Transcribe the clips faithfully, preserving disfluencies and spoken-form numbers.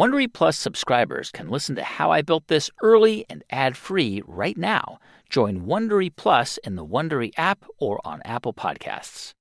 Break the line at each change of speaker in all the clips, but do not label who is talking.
Wondery Plus subscribers can listen to How I Built This early and ad-free right now. Join Wondery Plus in the Wondery app or on Apple Podcasts.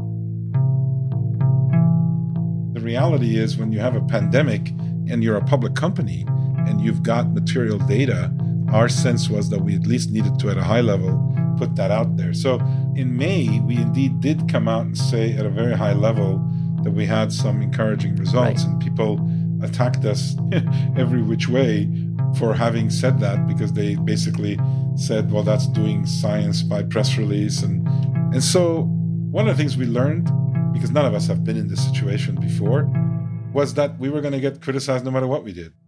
The reality is when you have a pandemic and you're a public company and you've got material data, our sense was that we at least needed to, at a high level, put that out there. So in May, we indeed did come out and say at a very high level that we had some encouraging results. Right. And people attacked us every which way for having said that, because they basically said, well, that's doing science by press release. And, and so one of the things we learned, because none of us have been in this situation before, was that we were going to get criticized no matter what we did.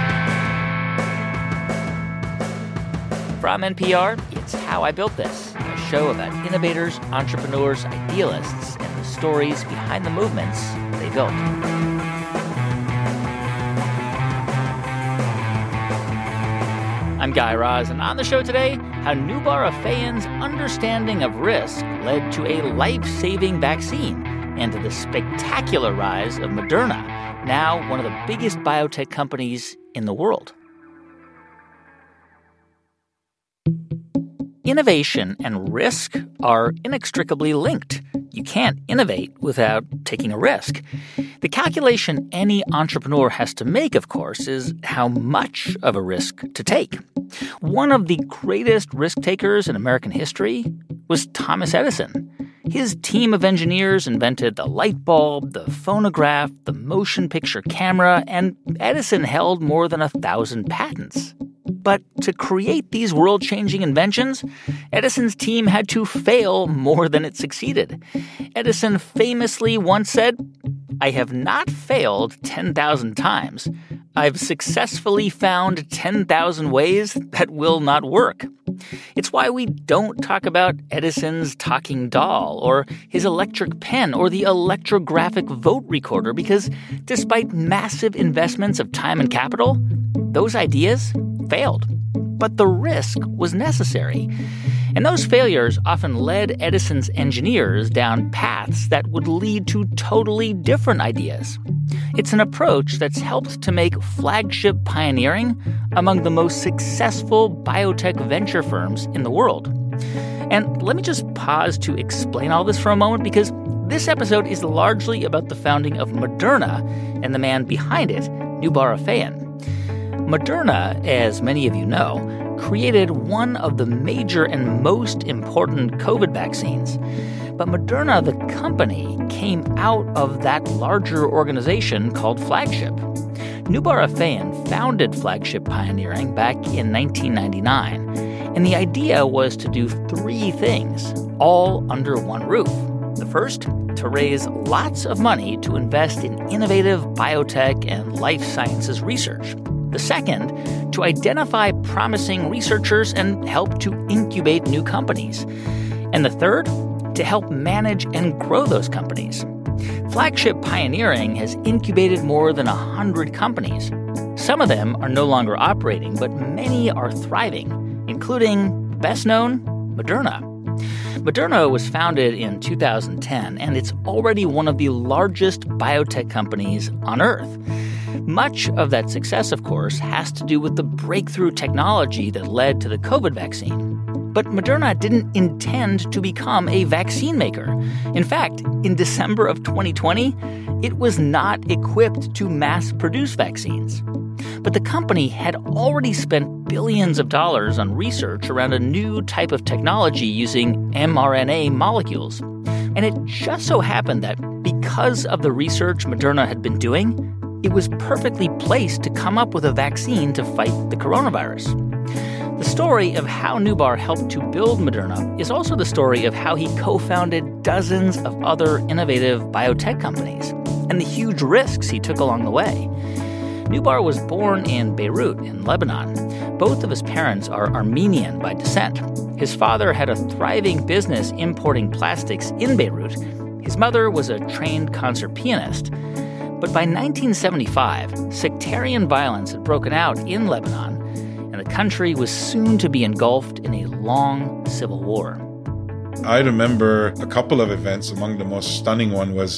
From N P R, it's How I Built This, a show about innovators, entrepreneurs, idealists, and the stories behind the movements they built. I'm Guy Raz, and on the show today, how Noubar Afeyan's understanding of risk led to a life-saving vaccine and to the spectacular rise of Moderna, now one of the biggest biotech companies in the world. Innovation and risk are inextricably linked. You can't innovate without taking a risk. The calculation any entrepreneur has to make, of course, is how much of a risk to take. One of the greatest risk takers in American history was Thomas Edison. His team of engineers invented the light bulb, the phonograph, the motion picture camera, and Edison held more than a thousand patents. But to create these world-changing inventions, Edison's team had to fail more than it succeeded. Edison famously once said, "I have not failed ten thousand times. I've successfully found ten thousand ways that will not work." It's why we don't talk about Edison's talking doll or his electric pen or the electrographic vote recorder, because despite massive investments of time and capital, those ideas failed. But the risk was necessary. And those failures often led Edison's engineers down paths that would lead to totally different ideas. It's an approach that's helped to make flagship pioneering among the most successful biotech venture firms in the world. And let me just pause to explain all this for a moment, because this episode is largely about the founding of Moderna and the man behind it, Noubar Afeyan. Moderna, as many of you know, created one of the major and most important COVID vaccines. But Moderna, the company, came out of that larger organization called Flagship. Noubar Afeyan founded Flagship Pioneering back in nineteen ninety-nine, and the idea was to do three things, all under one roof. The first, to raise lots of money to invest in innovative biotech and life sciences research. The second, to identify promising researchers and help to incubate new companies. And the third, to help manage and grow those companies. Flagship Pioneering has incubated more than one hundred companies. Some of them are no longer operating, but many are thriving, including, best known, Moderna. Moderna was founded in two thousand ten, and it's already one of the largest biotech companies on Earth. Much of that success, of course, has to do with the breakthrough technology that led to the COVID vaccine. But Moderna didn't intend to become a vaccine maker. In fact, in December of twenty twenty, it was not equipped to mass-produce vaccines. But the company had already spent billions of dollars on research around a new type of technology using mRNA molecules. And it just so happened that because of the research Moderna had been doing, it was perfectly placed to come up with a vaccine to fight the coronavirus. The story of how Noubar helped to build Moderna is also the story of how he co-founded dozens of other innovative biotech companies and the huge risks he took along the way. Noubar was born in Beirut in Lebanon. Both of his parents are Armenian by descent. His father had a thriving business importing plastics in Beirut. His mother was a trained concert pianist. But by nineteen seventy-five, sectarian violence had broken out in Lebanon, and the country was soon to be engulfed in a long civil war.
I remember a couple of events. Among the most stunning one was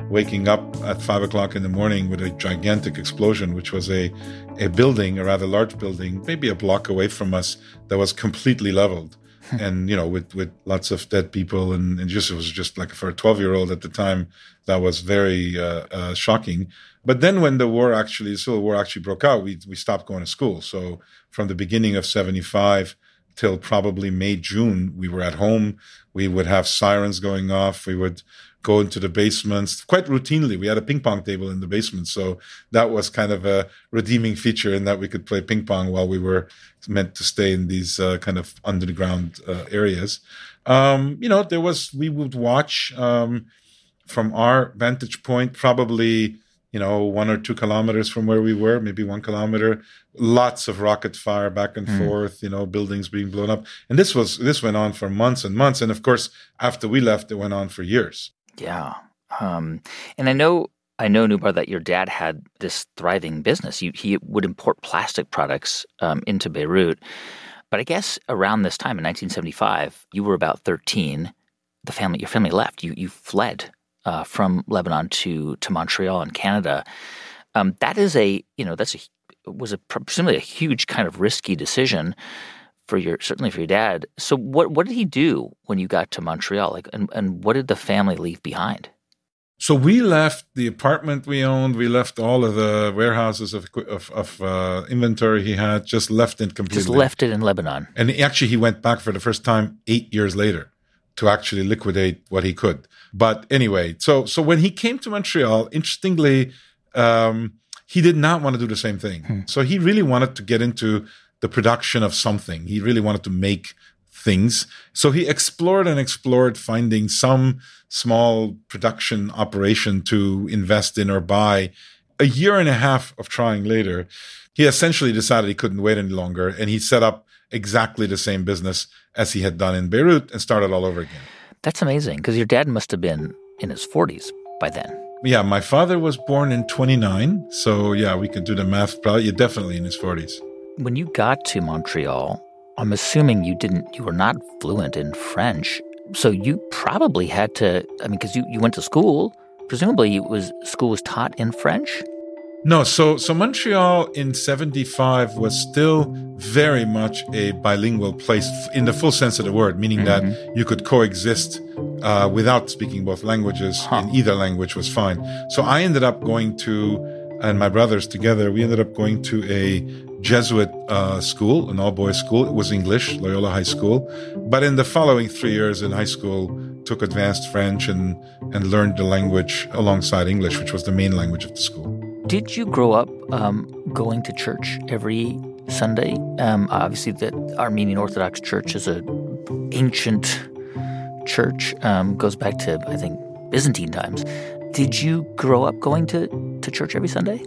waking up at five o'clock in the morning with a gigantic explosion, which was a, a building, a rather large building, maybe a block away from us, that was completely leveled. And, you know, with, with lots of dead people. And, and just, it was just like for a twelve year old at the time, that was very uh, uh, shocking. But then when the war actually, the Civil War actually broke out, we, we stopped going to school. So from the beginning of seventy-five till probably May, June, we were at home. We would have sirens going off. We would go into the basements quite routinely. We had a ping pong table in the basement. So that was kind of a redeeming feature in that we could play ping pong while we were meant to stay in these uh, kind of underground uh, areas. Um, you know, there was, we would watch um, from our vantage point, probably, you know, one or two kilometers from where we were, maybe one kilometer, lots of rocket fire back and mm. forth, you know, buildings being blown up. And this was, this went on for months and months. And of course, after we left, it went on for years.
Yeah. Um, and I know, I know, Noubar, that your dad had this thriving business. You, he would import plastic products um, into Beirut. But I guess around this time in nineteen seventy-five, you were about thirteen. The family, your family left. You you fled uh, from Lebanon to to Montreal in Canada. Um, that is a you know that's a was a presumably a huge kind of risky decision for your certainly for your dad. So what what did he do when you got to Montreal? Like, and, and what did the family leave behind?
So we left the apartment we owned. We left all of the warehouses of of, of uh, inventory he had. Just left it completely.
Just left it in Lebanon.
And actually, he went back for the first time eight years later to actually liquidate what he could. But anyway, so so when he came to Montreal, interestingly, um, he did not want to do the same thing. Hmm. So he really wanted to get into the production of something. He really wanted to make things. So he explored and explored, finding some small production operation to invest in or buy. A year and a half of trying later, he essentially decided he couldn't wait any longer, and he set up exactly the same business as he had done in Beirut and started all over again.
That's amazing, because your dad must have been in his forties by then.
Yeah, my father was born in twenty-nine, so yeah, we could do the math. Probably, yeah, definitely in his forties.
When you got to Montreal, I'm assuming you didn't, you were not fluent in French. So you probably had to, I mean, because you, you went to school, presumably it was, school was taught in French?
No, so so Montreal in seventy-five was still very much a bilingual place in the full sense of the word, meaning mm-hmm. that you could coexist uh, without speaking both languages. Huh. In either language was fine. So I ended up going to, and my brothers together, we ended up going to a Jesuit uh, school, an all-boys school. It was English, Loyola High School. But in the following three years in high school, took advanced French and, and learned the language alongside English, which was the main language of the school.
Did you grow up um, going to church every Sunday? Um, obviously, the Armenian Orthodox Church is an ancient church, um, goes back to, I think, Byzantine times. Did you grow up going to, to church every Sunday?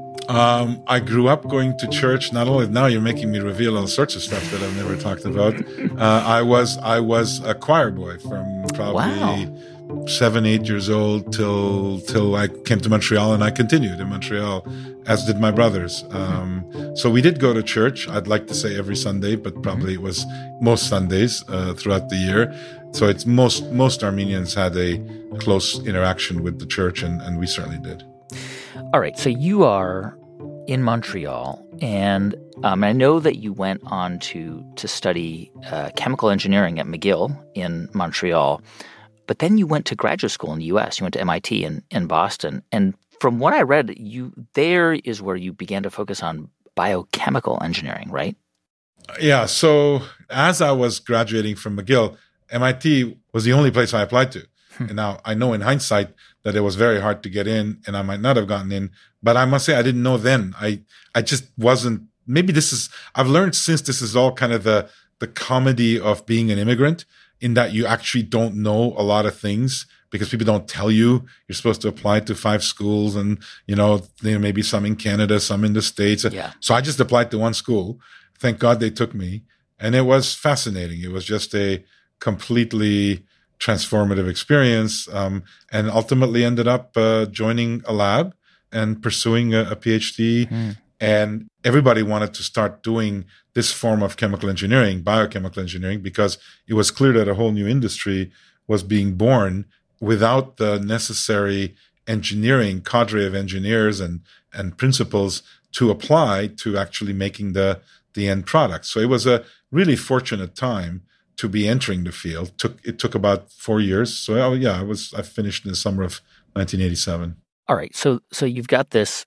Um, I grew up going to church. Not only now, you're making me reveal all sorts of stuff that I've never talked about. Uh, I was I was a choir boy from probably wow. seven, eight years old till till I came to Montreal, and I continued in Montreal, as did my brothers. Um, so we did go to church. I'd like to say every Sunday, but probably it was most Sundays uh, throughout the year. So it's most most Armenians had a close interaction with the church, and, and we certainly did.
All right, so you are in Montreal, and um, I know that you went on to to study uh, chemical engineering at McGill in Montreal, but then you went to graduate school in the U S. You went to M I T in, in Boston, and from what I read, you there is where you began to focus on biochemical engineering, right?
Yeah, so as I was graduating from McGill, M I T was the only place I applied to. And now I know in hindsight that it was very hard to get in, and I might not have gotten in. But I must say I didn't know then. I I just wasn't. Maybe this is. I've learned since this is all kind of the the comedy of being an immigrant, in that you actually don't know a lot of things because people don't tell you. You're supposed to apply to five schools, and you know there may be some in Canada, some in the States.
Yeah.
So I just applied to one school. Thank God they took me, and it was fascinating. It was just a completely transformative experience, um, and ultimately ended up uh, joining a lab and pursuing a, a PhD. Mm. And everybody wanted to start doing this form of chemical engineering, biochemical engineering, because it was clear that a whole new industry was being born without the necessary engineering cadre of engineers and and principals to apply to actually making the the end product. So it was a really fortunate time to be entering the field. Took it took about four years. So oh, yeah, I was I finished in the summer of nineteen eighty-seven.
All right. So so you've got this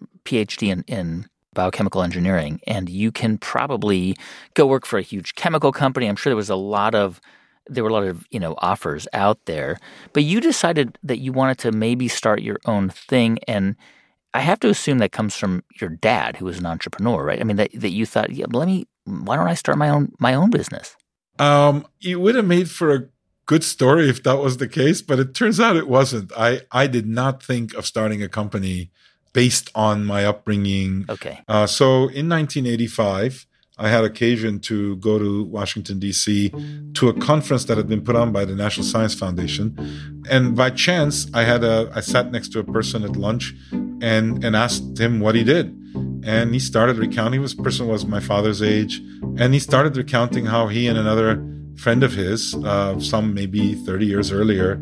PhD in, in biochemical engineering, and you can probably go work for a huge chemical company. I'm sure there was a lot of there were a lot of you know offers out there, but you decided that you wanted to maybe start your own thing. And I have to assume that comes from your dad, who was an entrepreneur, right? I mean, that that you thought, yeah, let me. Why don't I start my own my own business?
Um, it would have made for a good story if that was the case, but it turns out it wasn't. I, I did not think of starting a company based on my upbringing.
Okay.
Uh, so in nineteen eighty-five, I had occasion to go to Washington, D C to a conference that had been put on by the National Science Foundation. And by chance, I had a, I sat next to a person at lunch and, and asked him what he did. And he started recounting, this person was my father's age, and he started recounting how he and another friend of his, uh, some maybe thirty years earlier,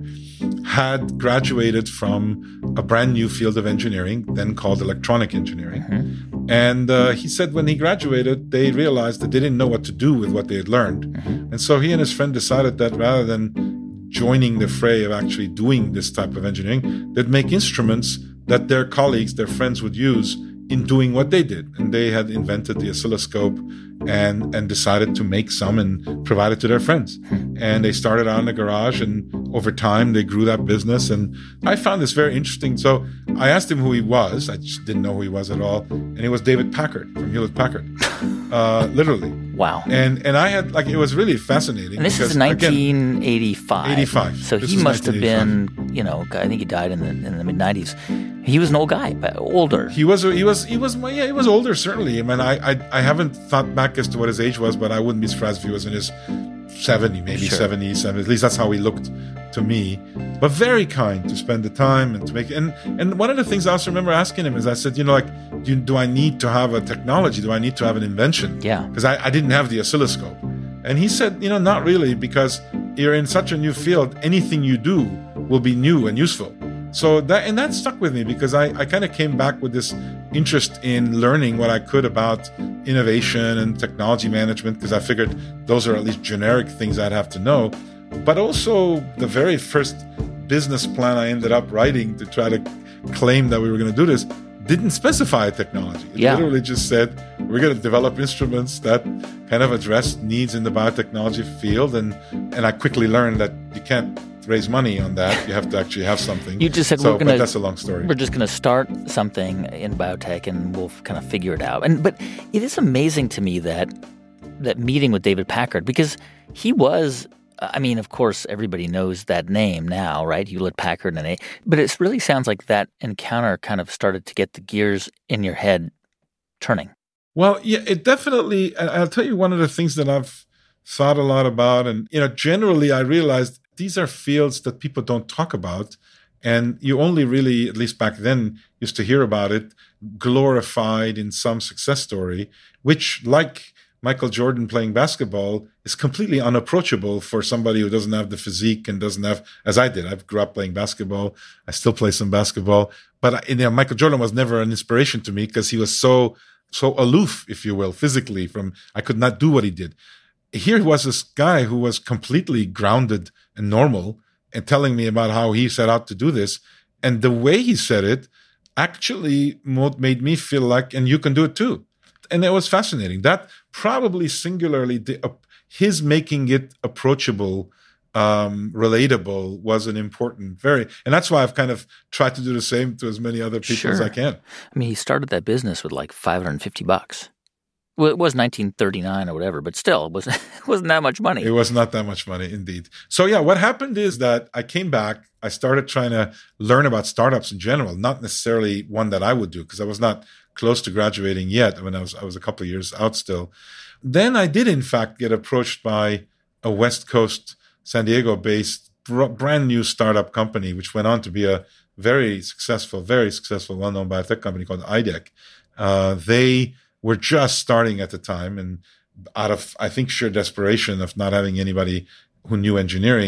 had graduated from a brand new field of engineering, then called electronic engineering. Mm-hmm. And uh, he said when he graduated, they realized that they didn't know what to do with what they had learned. Mm-hmm. And so he and his friend decided that rather than joining the fray of actually doing this type of engineering, they'd make instruments that their colleagues, their friends would use in doing what they did. And they had invented the oscilloscope and and decided to make some and provide it to their friends. And they started out in the garage, and over time they grew that business. And I found this very interesting. So I asked him who he was. I just didn't know who he was at all. And he was David Packard from Hewlett Packard, uh, literally.
Wow.
And and I had, like, it was really fascinating.
And this
because,
is nineteen eighty-five.
Again, eighty-five.
So
this
he must have been, you know, I think he died in the in the mid nineties. He was an old guy, but older.
He was, he was, he was, yeah, he was older, certainly. I mean, I, I, I haven't thought back as to what his age was, but I wouldn't be surprised if he was in his seventy, maybe
sure.
seventy, seventy. At least that's how he looked to me. But very kind to spend the time and to make. And and one of the things I also remember asking him is, I said, you know, like, do, do I need to have a technology? Do I need to have an invention?
Yeah.
Because I, I didn't have the oscilloscope. And he said, you know, not really, because you're in such a new field. Anything you do will be new and useful. So that, and that stuck with me, because I, I kind of came back with this interest in learning what I could about innovation and technology management, because I figured those are at least generic things I'd have to know. But also the very first business plan I ended up writing to try to claim that we were going to do this didn't specify a technology. It
yeah.
literally just said, we're going to develop instruments that kind of address needs in the biotechnology field. And, and I quickly learned that you can't raise money on that. You have to actually have something.
You just said
so,
we're going to.
That's a long story.
We're just going to start something in biotech, and we'll kind of figure it out. And but it is amazing to me that that meeting with David Packard, because he was. I mean, of course, everybody knows that name now, right? Hewlett Packard, and a. But it really sounds like that encounter kind of started to get the gears in your head turning.
Well, yeah, it definitely. I'll tell you one of the things that I've thought a lot about, and you know, generally, I realized these are fields that people don't talk about, and you only really, at least back then, used to hear about it glorified in some success story, which, like Michael Jordan playing basketball, is completely unapproachable for somebody who doesn't have the physique and doesn't have, as I did. I grew up playing basketball. I still play some basketball, but you know, Michael Jordan was never an inspiration to me, because he was so so aloof, if you will, physically. From I could not do what he did. Here was this guy who was completely grounded and normal, and telling me about how he set out to do this. And the way he said it actually made me feel like, and you can do it too. And it was fascinating. That probably singularly, the, uh, his making it approachable, um, relatable, was an important, very, and that's why I've kind of tried to do the same to as many other people
sure.
as I can.
I mean, he started that business with like five hundred fifty bucks. Well, it was nineteen thirty-nine or whatever, but still, it wasn't, it wasn't that much money.
It was not that much money, indeed. So yeah, what happened is that I came back. I started trying to learn about startups in general, not necessarily one that I would do, because I was not close to graduating yet. I mean, I was I was a couple of years out still. Then I did, in fact, get approached by a West Coast, San Diego-based, brand new startup company, which went on to be a very successful, very successful, well-known biotech company called I D E C. Uh, they were just starting at the time, and out of, I think, sheer desperation of not having anybody who knew engineering,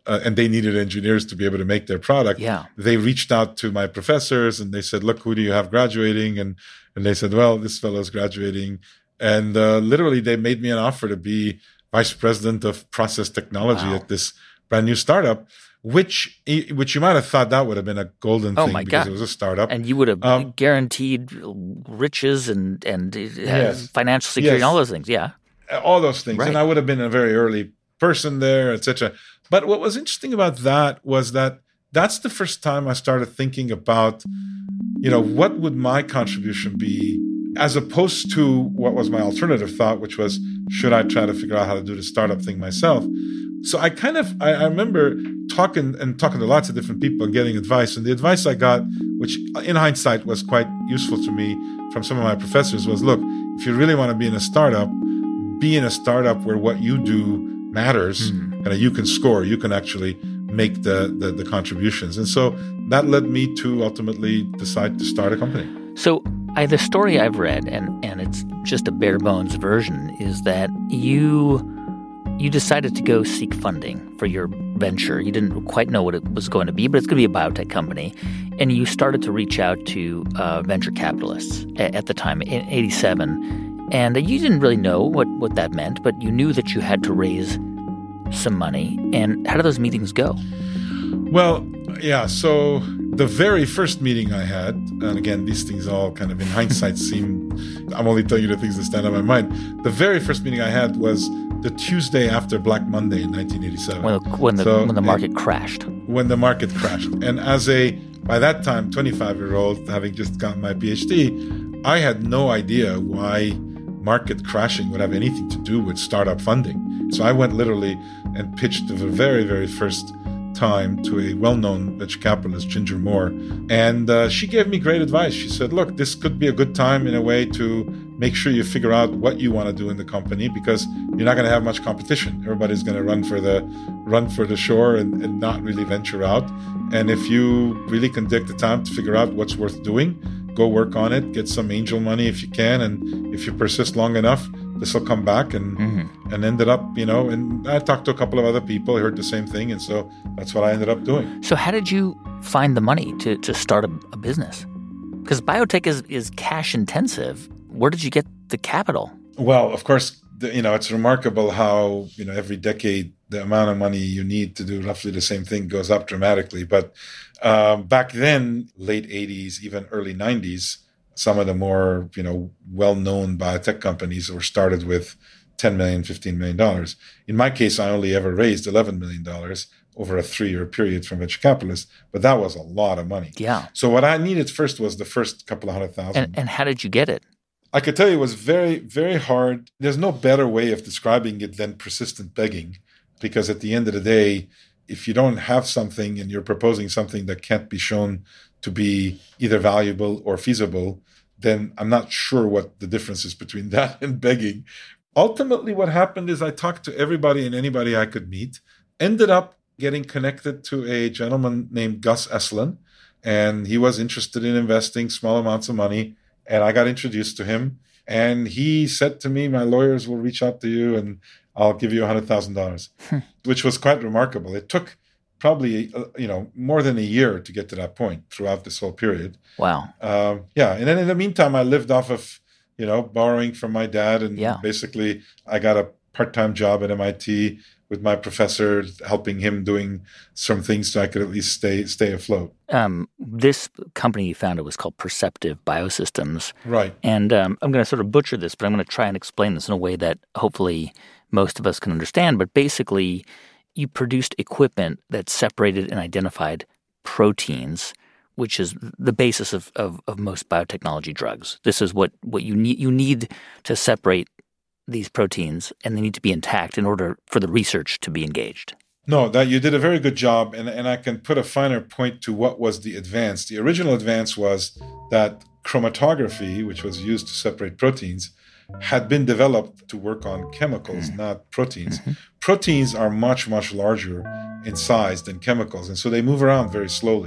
uh, and they needed engineers to be able to make their product.
Yeah.
They reached out to my professors and they said, look, who do you have graduating? And, and they said, well, this fellow's graduating. And uh, literally they made me an offer to be vice president of process technology
Wow.
at this brand new startup, which which you might have thought that would have been a golden
Oh
thing
my
because
God.
it was a startup.
And you would have
Um,
guaranteed riches and, and uh,
Yes.
financial security
Yes.
and all those things. Yeah.
all those things.
Right.
And I would have been a very early person there, et cetera. But what was interesting about that was that that's the first time I started thinking about, you know, what would my contribution be as opposed to what was my alternative thought, which was, should I try to figure out how to do the startup thing myself? So I kind of, I, I remember talking and talking to lots of different people and getting advice. And the advice I got, which in hindsight was quite useful to me from some of my professors, was, look, if you really want to be in a startup, be in a startup where what you do matters
Mm.
and you can score, you can actually make the, the, the contributions. And so that led me to ultimately decide to start a company.
So I, the story I've read, and, and it's just a bare bones version, is that you you decided to go seek funding for your venture. You didn't quite know what it was going to be, but it's going to be a biotech company. And you started to reach out to uh, venture capitalists at, at the time, in eighty-seven. And you didn't really know what, what that meant, but you knew that you had to raise some money. And how did those meetings go?
Well, yeah, so the very first meeting I had, and again, these things all kind of in hindsight seem, I'm only telling you the things that stand on my mind. The very first meeting I had was the Tuesday after Black Monday in nineteen eighty-seven.
When the, when the,
So,
when the market
uh,
crashed.
When the market crashed. And as a, by that time, twenty-five-year-old, having just gotten my PhD, I had no idea why market crashing would have anything to do with startup funding. So I went literally and pitched for the very, very first time to a well-known venture capitalist, Ginger Moore. And uh, she gave me great advice. She said, look, this could be a good time in a way to make sure you figure out what you want to do in the company, because you're not going to have much competition. Everybody's going to run for the run for the shore and, and not really venture out. And if you really can take the time to figure out what's worth doing, go work on it, get some angel money if you can. And if you persist long enough, this will come back. And
Mm-hmm.
and ended up, you know, and I talked to a couple of other people, heard the same thing. And so that's what I ended up doing.
So how did you find the money to, to start a, a business? Because biotech is, is cash intensive. Where did you get the capital?
Well, of course, the, you know, it's remarkable how, you know, every decade, the amount of money you need to do roughly the same thing goes up dramatically. But um, back then, late eighties, even early nineties, some of the more, you know, well-known biotech companies were started with ten million dollars, fifteen million dollars. In my case, I only ever raised eleven million dollars over a three-year period from venture capitalists, but that was a lot of money.
Yeah.
So what I needed first was the first couple of hundred thousand.
And, and how did you get it?
I could tell you it was very, very hard. There's no better way of describing it than persistent begging, because at the end of the day, if you don't have something and you're proposing something that can't be shown to be either valuable or feasible, then I'm not sure what the difference is between that and begging. Ultimately, what happened is I talked to everybody and anybody I could meet, ended up getting connected to a gentleman named Gus Esslin, and he was interested in investing small amounts of money. And I got introduced to him, and he said to me, my lawyers will reach out to you and I'll give you one hundred thousand dollars, which was quite remarkable. It took probably, uh, you know, more than a year to get to that point throughout this whole period.
Wow.
Um, yeah. And then in the meantime, I lived off of, you know, borrowing from my dad. And
Yeah.
basically I got a part-time job at M I T with my professor, helping him doing some things so I could at least stay stay afloat.
Um, this company you founded was called Perceptive Biosystems.
Right.
And um, I'm going to sort of butcher this, but I'm going to try and explain this in a way that hopefully most of us can understand. But basically, you produced equipment that separated and identified proteins, which is the basis of, of, of most biotechnology drugs. This is what, what you need. You need to separate these proteins, and they need to be intact in order for the research to be engaged.
No, that you did a very good job, and, and I can put a finer point to what was the advance. The original advance was that chromatography, which was used to separate proteins, had been developed to work on chemicals, mm. not proteins. Mm-hmm. Proteins are much, much larger in size than chemicals, and so they move around very slowly.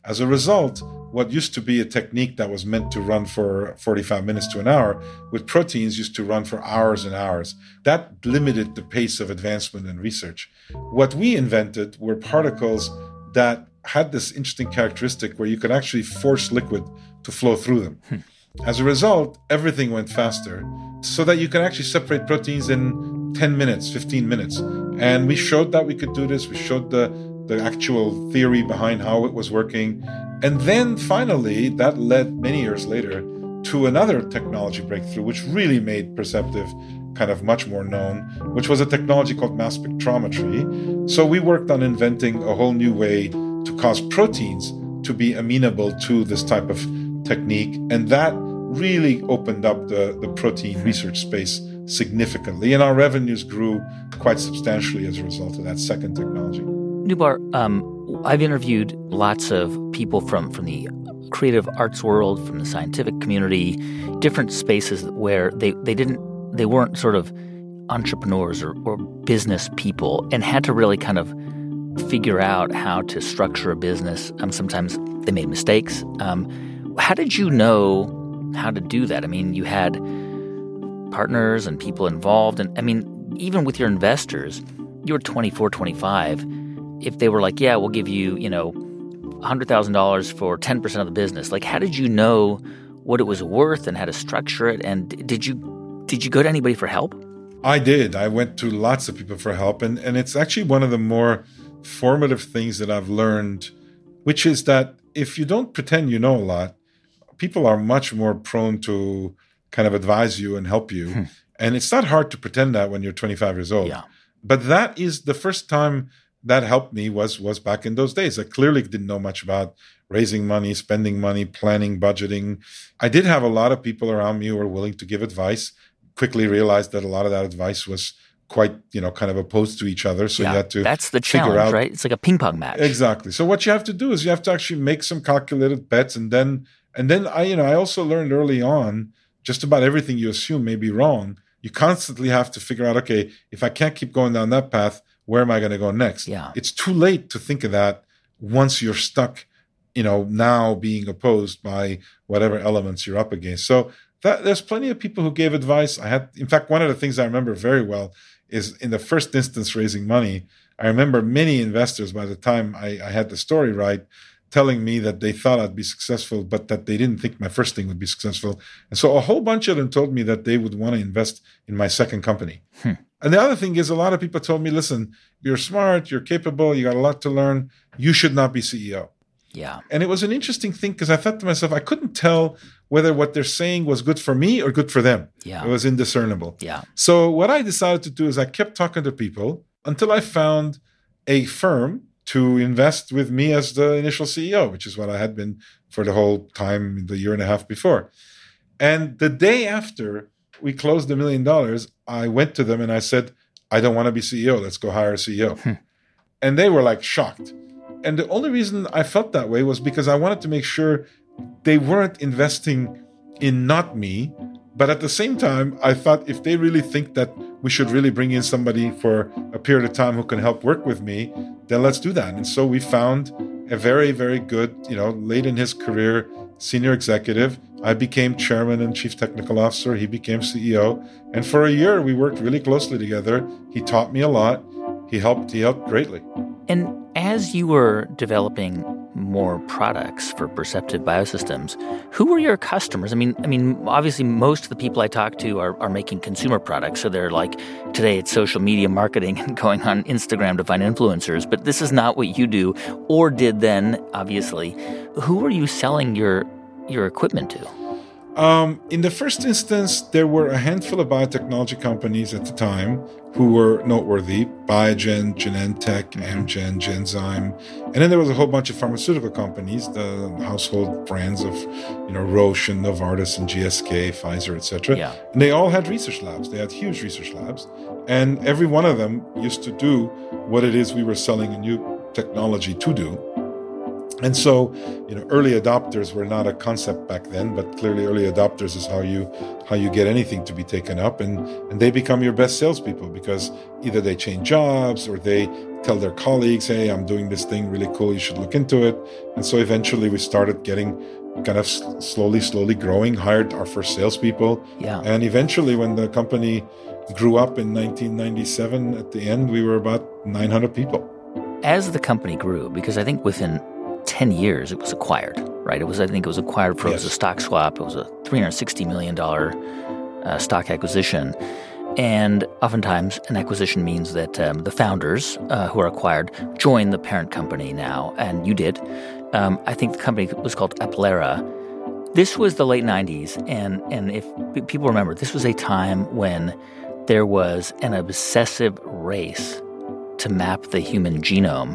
As a result, what used to be a technique that was meant to run for forty-five minutes to an hour, with proteins used to run for hours and hours. That limited the pace of advancement in research. What we invented were particles that had this interesting characteristic where you could actually force liquid to flow through them. Hmm. As a result, everything went faster so that you can actually separate proteins in ten minutes, fifteen minutes. And we showed that we could do this. We showed the, the actual theory behind how it was working. And then finally, that led many years later to another technology breakthrough, which really made Perceptive kind of much more known, which was a technology called mass spectrometry. So we worked on inventing a whole new way to cause proteins to be amenable to this type of technique. And that really opened up the, the protein research space significantly. And our revenues grew quite substantially as a result of that second technology.
Noubar, um, I've interviewed lots of people from, from the creative arts world, from the scientific community, different spaces where they, they didn't they weren't sort of entrepreneurs or, or business people and had to really kind of figure out how to structure a business. Um, sometimes they made mistakes. Um, how did you know how to do that? I mean, you had partners and people involved. And I mean, even with your investors, you were twenty-four, twenty-five. If they were like, yeah, we'll give you, you know, one hundred thousand dollars for ten percent of the business, like how did you know what it was worth and how to structure it? And did you did you go to anybody for help?
I did. I went to lots of people for help. And, and it's actually one of the more formative things that I've learned, which is that if you don't pretend you know a lot, people are much more prone to kind of advise you and help you. Hmm. And it's not hard to pretend that when you're twenty-five years old.
Yeah.
But that is the first time that helped me was was back in those days. I clearly didn't know much about raising money, spending money, planning, budgeting. I did have a lot of people around me who were willing to give advice. Quickly realized that a lot of that advice was quite, you know, kind of opposed to each other. So
yeah,
you had to
that's the
figure
challenge,
out,
right? It's like a ping pong match.
Exactly. So what you have to do is you have to actually make some calculated bets, and then and then I, you know, I also learned early on just about everything you assume may be wrong. You constantly have to figure out, okay, if I can't keep going down that path, where am I going to go next?
Yeah.
It's too late to think of that once you're stuck, you know, now being opposed by whatever elements you're up against. So that, there's plenty of people who gave advice. I had, in fact, one of the things I remember very well is in the first instance raising money, I remember many investors by the time I, I had the story right, telling me that they thought I'd be successful, but that they didn't think my first thing would be successful. And so a whole bunch of them told me that they would want to invest in my second company. Hmm. And the other thing is a lot of people told me, listen, you're smart, you're capable, you got a lot to learn. You should not be C E O.
Yeah.
And it was an interesting thing because I thought to myself, I couldn't tell whether what they're saying was good for me or good for them.
Yeah.
It was indiscernible.
Yeah.
So what I decided to do is I kept talking to people until I found a firm to invest with me as the initial C E O, which is what I had been for the whole time, the year and a half before. And the day after we closed the million dollars, I went to them and I said, I don't want to be C E O. Let's go hire a C E O. Hmm. And they were like shocked. And the only reason I felt that way was because I wanted to make sure they weren't investing in not me. But at the same time, I thought if they really think that we should really bring in somebody for a period of time who can help work with me, then let's do that. And so we found a very, very good, you know, late in his career, senior executive. I became chairman and chief technical officer. He became C E O. And for a year, we worked really closely together. He taught me a lot. He helped, he helped greatly.
And as you were developing more products for Perceptive Biosystems, who were your customers? I mean, I mean, obviously, most of the people I talk to are, are making consumer products. So they're like, today it's social media marketing and going on Instagram to find influencers. But this is not what you do or did then, obviously. Who were you selling your your equipment to?
Um, in the first instance, there were a handful of biotechnology companies at the time who were noteworthy: Biogen, Genentech, Amgen, Genzyme. And then there was a whole bunch of pharmaceutical companies, the household brands of, you know, Roche and Novartis and G S K, Pfizer, et cetera.
Yeah.
And they all had research labs. They had huge research labs. And every one of them used to do what it is we were selling a new technology to do. And so, you know, early adopters were not a concept back then, but clearly early adopters is how you how you get anything to be taken up, and, and they become your best salespeople because either they change jobs or they tell their colleagues, hey, I'm doing this thing really cool, you should look into it. And so eventually we started getting kind of slowly, slowly growing, hired our first salespeople.
Yeah.
And eventually when the company grew up in nineteen ninety-seven, at the end, we were about nine hundred people.
As the company grew, because I think within ten years it was acquired, right? It was, I think it was acquired for, yes. It was a stock swap. It was a three hundred sixty million dollars uh, stock acquisition. And oftentimes an acquisition means that um, the founders uh, who are acquired join the parent company now, and you did. Um, I think the company was called Aplera. This was the late nineties, and, and if people remember, this was a time when there was an obsessive race to map the human genome,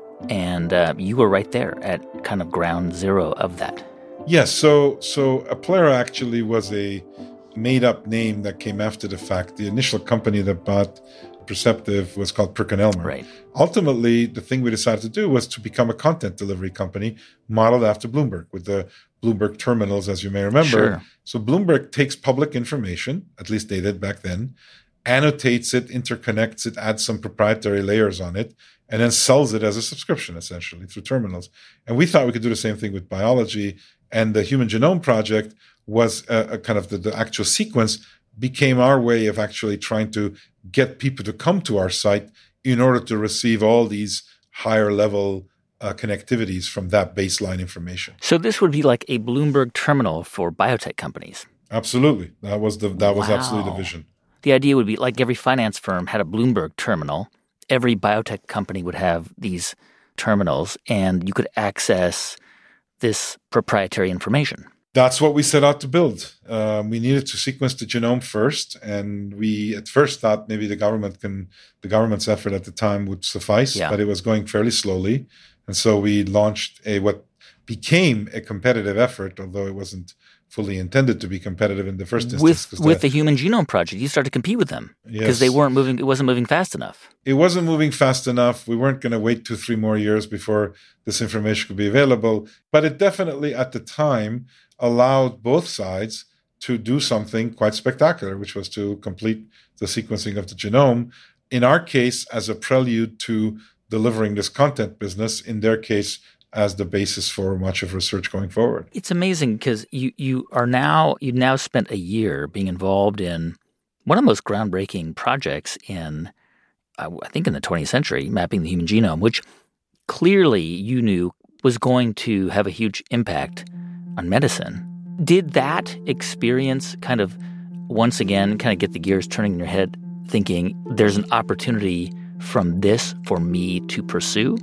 and uh, you were right there at kind of ground zero of that.
Yes, so so Aplera actually was a made-up name that came after the fact. The initial company that bought Perceptive was called PerkinElmer.
Right.
Ultimately, the thing we decided to do was to become a content delivery company modeled after Bloomberg, with the Bloomberg terminals, as you may remember.
Sure.
So Bloomberg takes public information, at least they did back then, annotates it, interconnects it, adds some proprietary layers on it, and then sells it as a subscription, essentially, through terminals. And we thought we could do the same thing with biology. And the Human Genome Project was a, a kind of the, the actual sequence became our way of actually trying to get people to come to our site in order to receive all these higher level uh, connectivities from that baseline information.
So this would be like a Bloomberg terminal for biotech companies.
Absolutely. That was the that was
Wow.
absolutely the vision.
The idea would be like every finance firm had a Bloomberg terminal. Every biotech company would have these terminals, and you could access this proprietary information.
That's what we set out to build. Um, we needed to sequence the genome first, and we at first thought maybe the government can, the government's effort at the time would suffice,
yeah.
but it was going fairly slowly, and so we launched a what became a competitive effort, although it wasn't fully intended to be competitive in the first instance.
With with the, the Human Genome Project, you started to compete with them because
yes.
they weren't moving. It wasn't moving fast enough.
It wasn't moving fast enough. We weren't going to wait two, three more years before this information could be available. But it definitely, at the time, allowed both sides to do something quite spectacular, which was to complete the sequencing of the genome. In our case, as a prelude to delivering this content business. In their case, as the basis for much of research going forward.
It's amazing because you you are now you now spent a year being involved in one of the most groundbreaking projects in, I think, in the twentieth century, mapping the human genome, which clearly you knew was going to have a huge impact on medicine. Did that experience kind of once again kind of get the gears turning in your head, thinking there's an opportunity from this for me to pursue?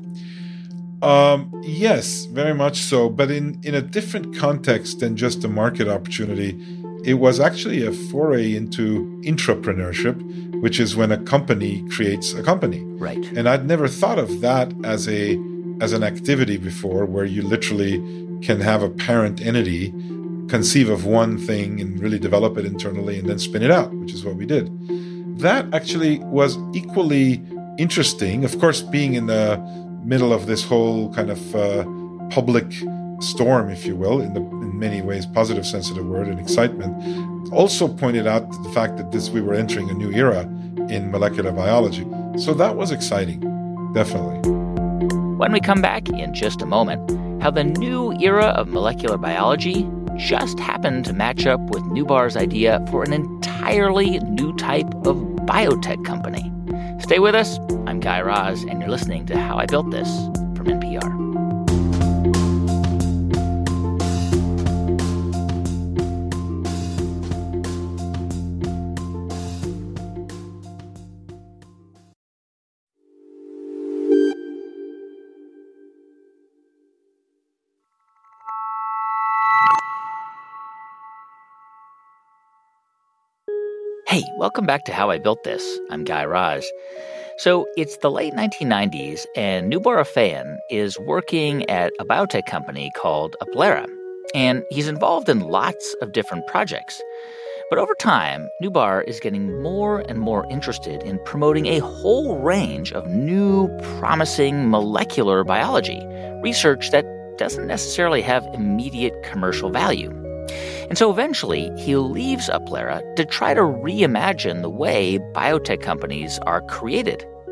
Um, yes, very much so. But in, in a different context than just a market opportunity, it was actually a foray into intrapreneurship, which is when a company creates a company.
Right.
And I'd never thought of that as a as an activity before, where you literally can have a parent entity conceive of one thing and really develop it internally and then spin it out, which is what we did. That actually was equally interesting. Of course, being in the middle of this whole kind of uh, public storm, if you will, in the in many ways positive sense of the word, and excitement, also pointed out the fact that this we were entering a new era in molecular biology. So that was exciting, definitely.
When we come back in just a moment, how the new era of molecular biology just happened to match up with Noubar's idea for an entirely new type of biotech company. Stay with us. I'm Guy Raz, and you're listening to How I Built This from N P R. Hey, welcome back to How I Built This. I'm Guy Raz. So it's the late nineteen nineties, and Noubar Afeyan is working at a biotech company called Aplera, and he's involved in lots of different projects. But over time, Noubar is getting more and more interested in promoting a whole range of new, promising molecular biology, research that doesn't necessarily have immediate commercial value. And so eventually, he leaves Aplera to try to reimagine the way biotech companies are created.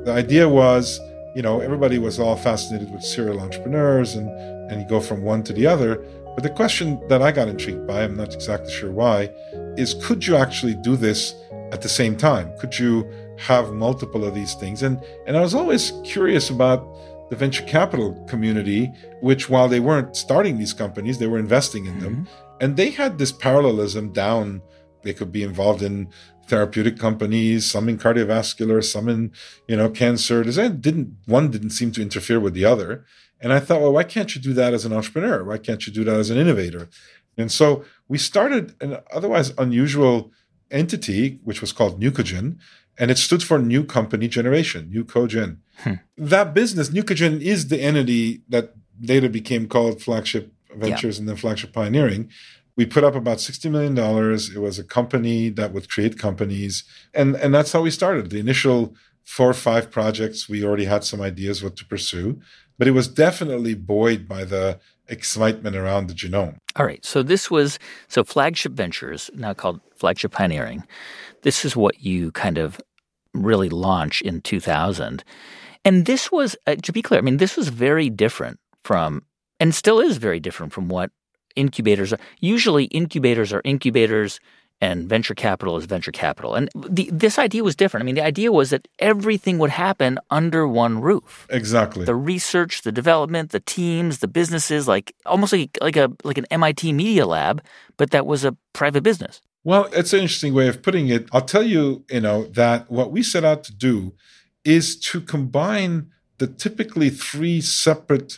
The idea was, you know, everybody was all fascinated with serial entrepreneurs and, and you go from one to the other. But the question that I got intrigued by, I'm not exactly sure why, is could you actually do this at the same time? Could you have multiple of these things? And and I was always curious about the venture capital community, which while they weren't starting these companies, they were investing in mm-hmm. them. And they had this parallelism down. They could be involved in therapeutic companies, some in cardiovascular, some in, you know, cancer. Didn't one didn't seem to interfere with the other. And I thought, well, why can't you do that as an entrepreneur? Why can't you do that as an innovator? And so we started an otherwise unusual entity, which was called Neucogen, and it stood for New Company Generation, Neucogen. Hmm. That business, Neucogen, is the entity that later became called Flagship Ventures yeah. and then Flagship Pioneering. We put up about sixty million dollars. It was a company that would create companies. And, and that's how we started. The initial four or five projects, we already had some ideas what to pursue. But it was definitely buoyed by the excitement around the genome.
All right. So this was, so Flagship Ventures, now called Flagship Pioneering. This is what you kind of really launched in two thousand. And this was, uh, to be clear, I mean, this was very different from, and still is very different from what incubators are. Usually incubators are incubators and venture capital is venture capital. And the, this idea was different. I mean, the idea was that everything would happen under one roof.
Exactly.
The research, the development, the teams, the businesses, like almost like, like a like an M I T Media Lab, but that was a private business.
Well, it's an interesting way of putting it. I'll tell you, you know, that what we set out to do is to combine the typically three separate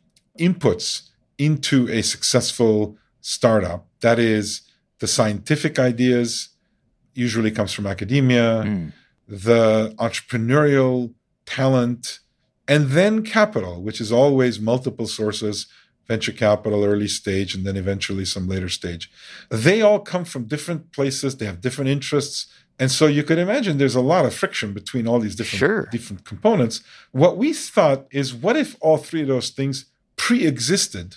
inputs into a successful startup. That is, the scientific ideas usually comes from academia, mm. the entrepreneurial talent, and then capital, which is always multiple sources, venture capital, early stage, and then eventually some later stage. They all come from different places. They have different interests. And so you could imagine there's a lot of friction between all these different,
sure.
different components. What we thought is, what if all three of those things pre-existed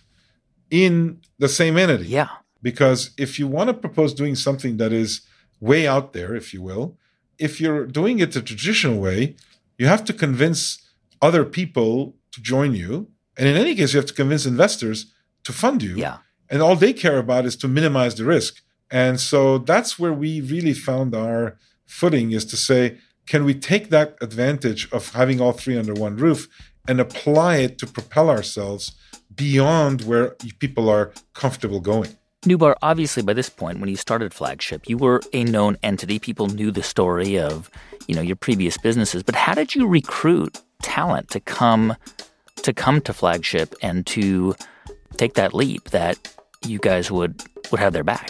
in the same entity?
Yeah.
Because if you want to propose doing something that is way out there, if you will, if you're doing it the traditional way, you have to convince other people to join you. And in any case, you have to convince investors to fund you.
Yeah.
And all they care about is to minimize the risk. And so that's where we really found our footing, is to say, can we take that advantage of having all three under one roof and apply it to propel ourselves beyond where people are comfortable going?
Noubar, obviously by this point, when you started Flagship, you were a known entity. People knew the story of, you know, your previous businesses. But how did you recruit talent to come to come to Flagship and to take that leap that you guys would would have their back?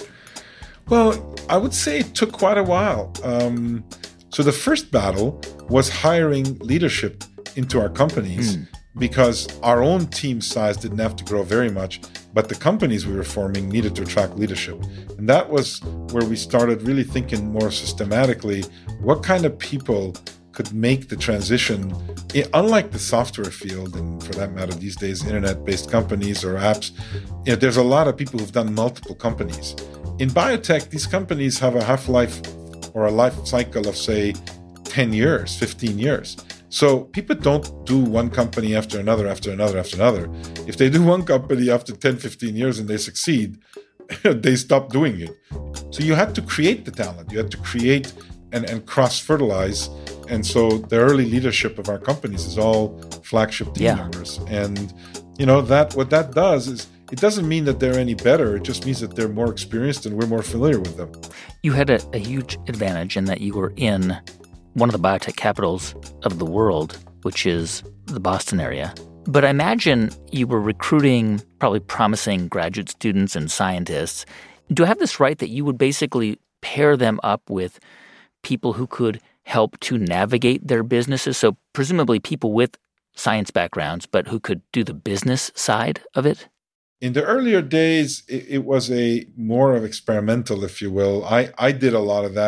Well, I would say it took quite a while. Um, so the first battle was hiring leadership into our companies. Mm. Because our own team size didn't have to grow very much, but the companies we were forming needed to attract leadership. And that was where we started really thinking more systematically, what kind of people could make the transition, unlike the software field, and for that matter, these days, internet-based companies or apps, you know, there's a lot of people who've done multiple companies. In biotech, these companies have a half-life or a life cycle of, say, ten years, fifteen years. So people don't do one company after another, after another, after another. If they do one company after ten, fifteen years and they succeed, they stop doing it. So you had to create the talent. You had to create and, and cross-fertilize. And so the early leadership of our companies is all Flagship team yeah. members. And, you know, that what that does is, it doesn't mean that they're any better. It just means that they're more experienced and we're more familiar with them.
You had a, a huge advantage in that you were in one of the biotech capitals of the world, which is the Boston area. But I imagine you were recruiting probably promising graduate students and scientists. Do I have this right that you would basically pair them up with people who could help to navigate their businesses? So presumably people with science backgrounds, but who could do the business side of it?
In the earlier days, it, it was a more of experimental, if you will. I, I did a lot of that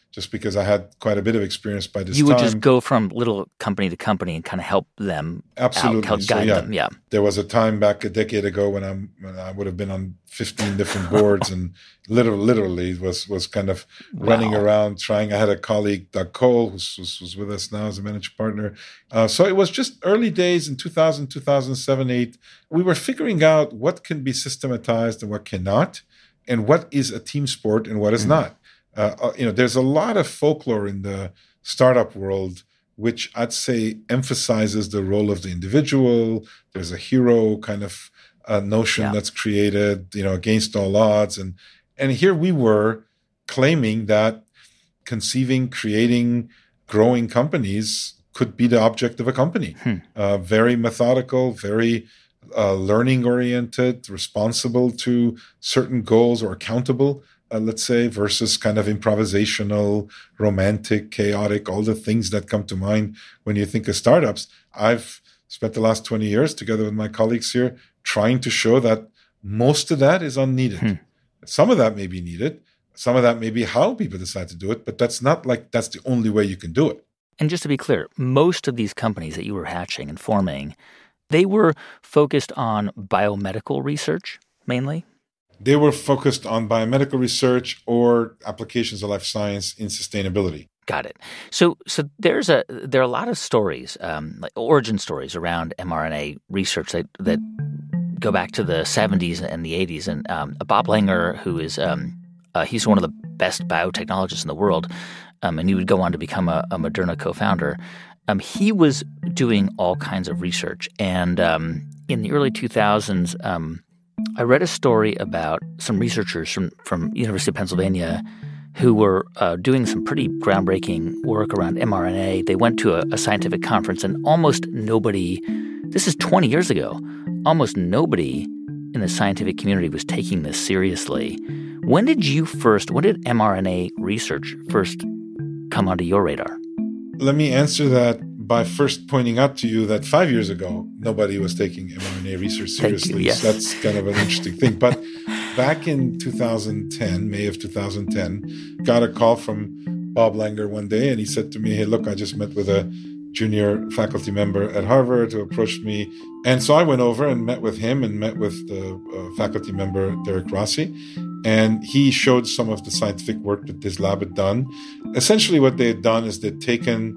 just because I had quite a bit of experience by this
you
time.
You would just go from little company to company and kind of help them
Absolutely.
out, help
so,
guide
yeah,
them. Yeah.
There was a time back a decade ago when, I'm, when I would have been on fifteen different boards and literally, literally was was kind of
wow.
running around trying. I had a colleague, Doug Cole, who was, was with us now as a managing partner. Uh, so it was just early days in two thousand, two thousand seven, eight. We were figuring out what can be systematized and what cannot, and what is a team sport and what is mm-hmm. not. Uh, you know, there's a lot of folklore in the startup world, which I'd say emphasizes the role of the individual. There's a hero kind of uh, notion yeah. that's created, you know, against all odds. And and here we were claiming that conceiving, creating, growing companies could be the object of a company. Hmm. Uh, very methodical, very uh, learning-oriented, responsible to certain goals or accountable. Uh, let's say, versus kind of improvisational, romantic, chaotic, all the things that come to mind when you think of startups. I've spent the last twenty years together with my colleagues here trying to show that most of that is unneeded. Hmm. Some of that may be needed. Some of that may be how people decide to do it, but that's not like that's the only way you can do it.
And just to be clear, most of these companies that you were hatching and forming, they were focused on biomedical research mainly?
They were focused on biomedical research or applications of life science in sustainability.
Got it. So, so there's a there are a lot of stories, um, like origin stories around mRNA research that that go back to the seventies and the eighties. And um, Bob Langer, who is um, uh, he's one of the best biotechnologists in the world, um, and he would go on to become a, a Moderna co-founder. Um, he was doing all kinds of research, and um, in the early two thousands. Um, I read a story about some researchers from, from University of Pennsylvania who were uh, doing some pretty groundbreaking work around mRNA. They went to a, a scientific conference, and almost nobody – this is twenty years ago – almost nobody in the scientific community was taking this seriously. When did you first – when did mRNA research first come onto your radar?
Let me answer that by first pointing out to you that five years ago, nobody was taking mRNA research seriously.
You, yes.
So that's kind of an interesting thing. But back in two thousand ten, May of two thousand ten, got a call from Bob Langer one day, and he said to me, hey, look, I just met with a junior faculty member at Harvard who approached me. And so I went over and met with him and met with the uh, faculty member, Derek Rossi. And he showed some of the scientific work that this lab had done. Essentially what they had done is they'd taken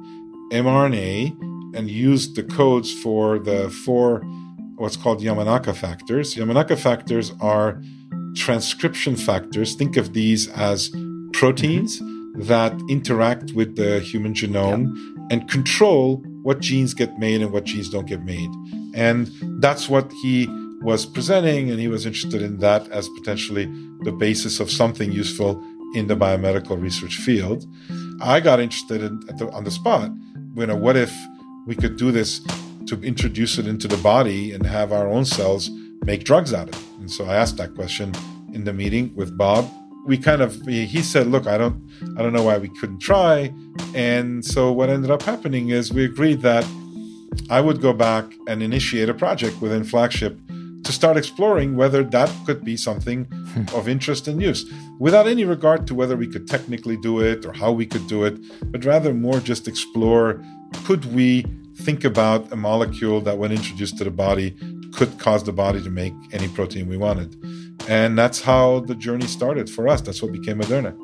mRNA and used the codes for the four what's called Yamanaka factors. Yamanaka factors are transcription factors. Think of these as proteins mm-hmm. that interact with the human genome yep. and control what genes get made and what genes don't get made. And that's what he was presenting, and he was interested in that as potentially the basis of something useful in the biomedical research field. I got interested in, at the, on the spot. You know, what if we could do this to introduce it into the body and have our own cells make drugs out of it? And so I asked that question in the meeting with Bob. We kind of, he said, look, I don't, I don't know why we couldn't try. And so what ended up happening is we agreed that I would go back and initiate a project within Flagship to start exploring whether that could be something of interest and use, without any regard to whether we could technically do it or how we could do it, but rather more just explore, could we think about a molecule that when introduced to the body could cause the body to make any protein we wanted. And that's how the journey started for us. That's what became Moderna.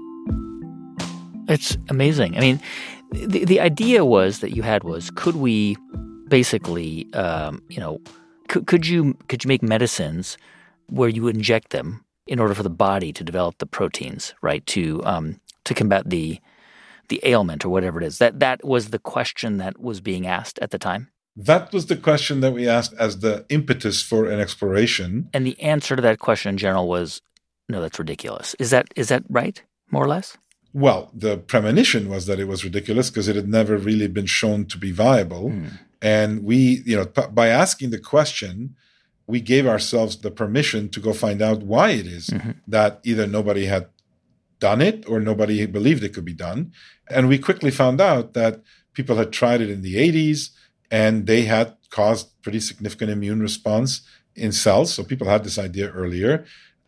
It's amazing. I mean, the, the idea was that you had was, could we basically, um, you know, Could, could you could you make medicines where you inject them in order for the body to develop the proteins, right, to um, to combat the the ailment or whatever it is? That that was the question that was being asked at the time?
That was the question that we asked as the impetus for an exploration.
And the answer to that question in general was, no, that's ridiculous. Is that is that right, more or less?
Well, the premonition was that it was ridiculous because it had never really been shown to be viable. Hmm. And we, you know, p- by asking the question, we gave ourselves the permission to go find out why it is mm-hmm. that either nobody had done it or nobody believed it could be done. And we quickly found out that people had tried it in the eighties and they had caused pretty significant immune response in cells. So people had this idea earlier.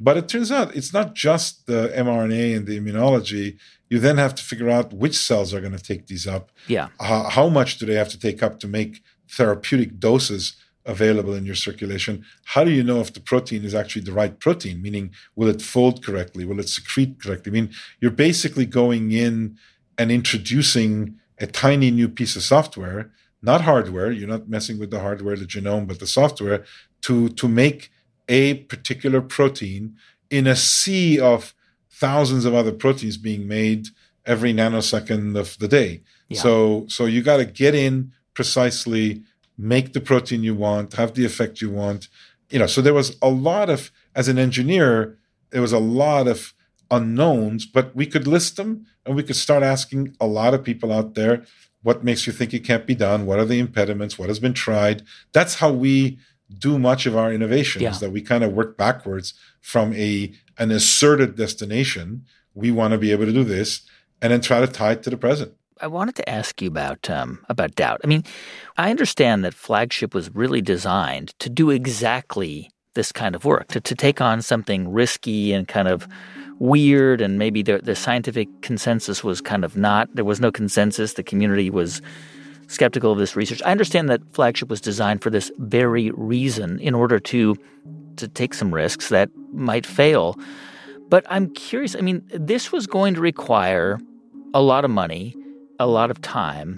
But it turns out it's not just the mRNA and the immunology. You then have to figure out which cells are going to take these up.
Yeah.
How, how much do they have to take up to make therapeutic doses available in your circulation? How do you know if the protein is actually the right protein? Meaning, will it fold correctly? Will it secrete correctly? I mean, you're basically going in and introducing a tiny new piece of software, not hardware. You're not messing with the hardware, the genome, but the software to, to make a particular protein in a sea of thousands of other proteins being made every nanosecond of the day. Yeah. So, so you got to get in precisely, make the protein you want, have the effect you want. You know, so there was a lot of, as an engineer, there was a lot of unknowns, but we could list them and we could start asking a lot of people out there, what makes you think it can't be done? What are the impediments? What has been tried? That's how we do much of our innovations, yeah. that we kind of work backwards from a an asserted destination. We want to be able to do this and then try to tie it to the present.
I wanted to ask you about um, about Doubt. I mean, I understand that Flagship was really designed to do exactly this kind of work, to, to take on something risky and kind of weird, and maybe the, the scientific consensus was kind of not. There was no consensus. The community was skeptical of this research. I understand that Flagship was designed for this very reason, in order to to take some risks that might fail. But I'm curious, I mean, this was going to require a lot of money, a lot of time,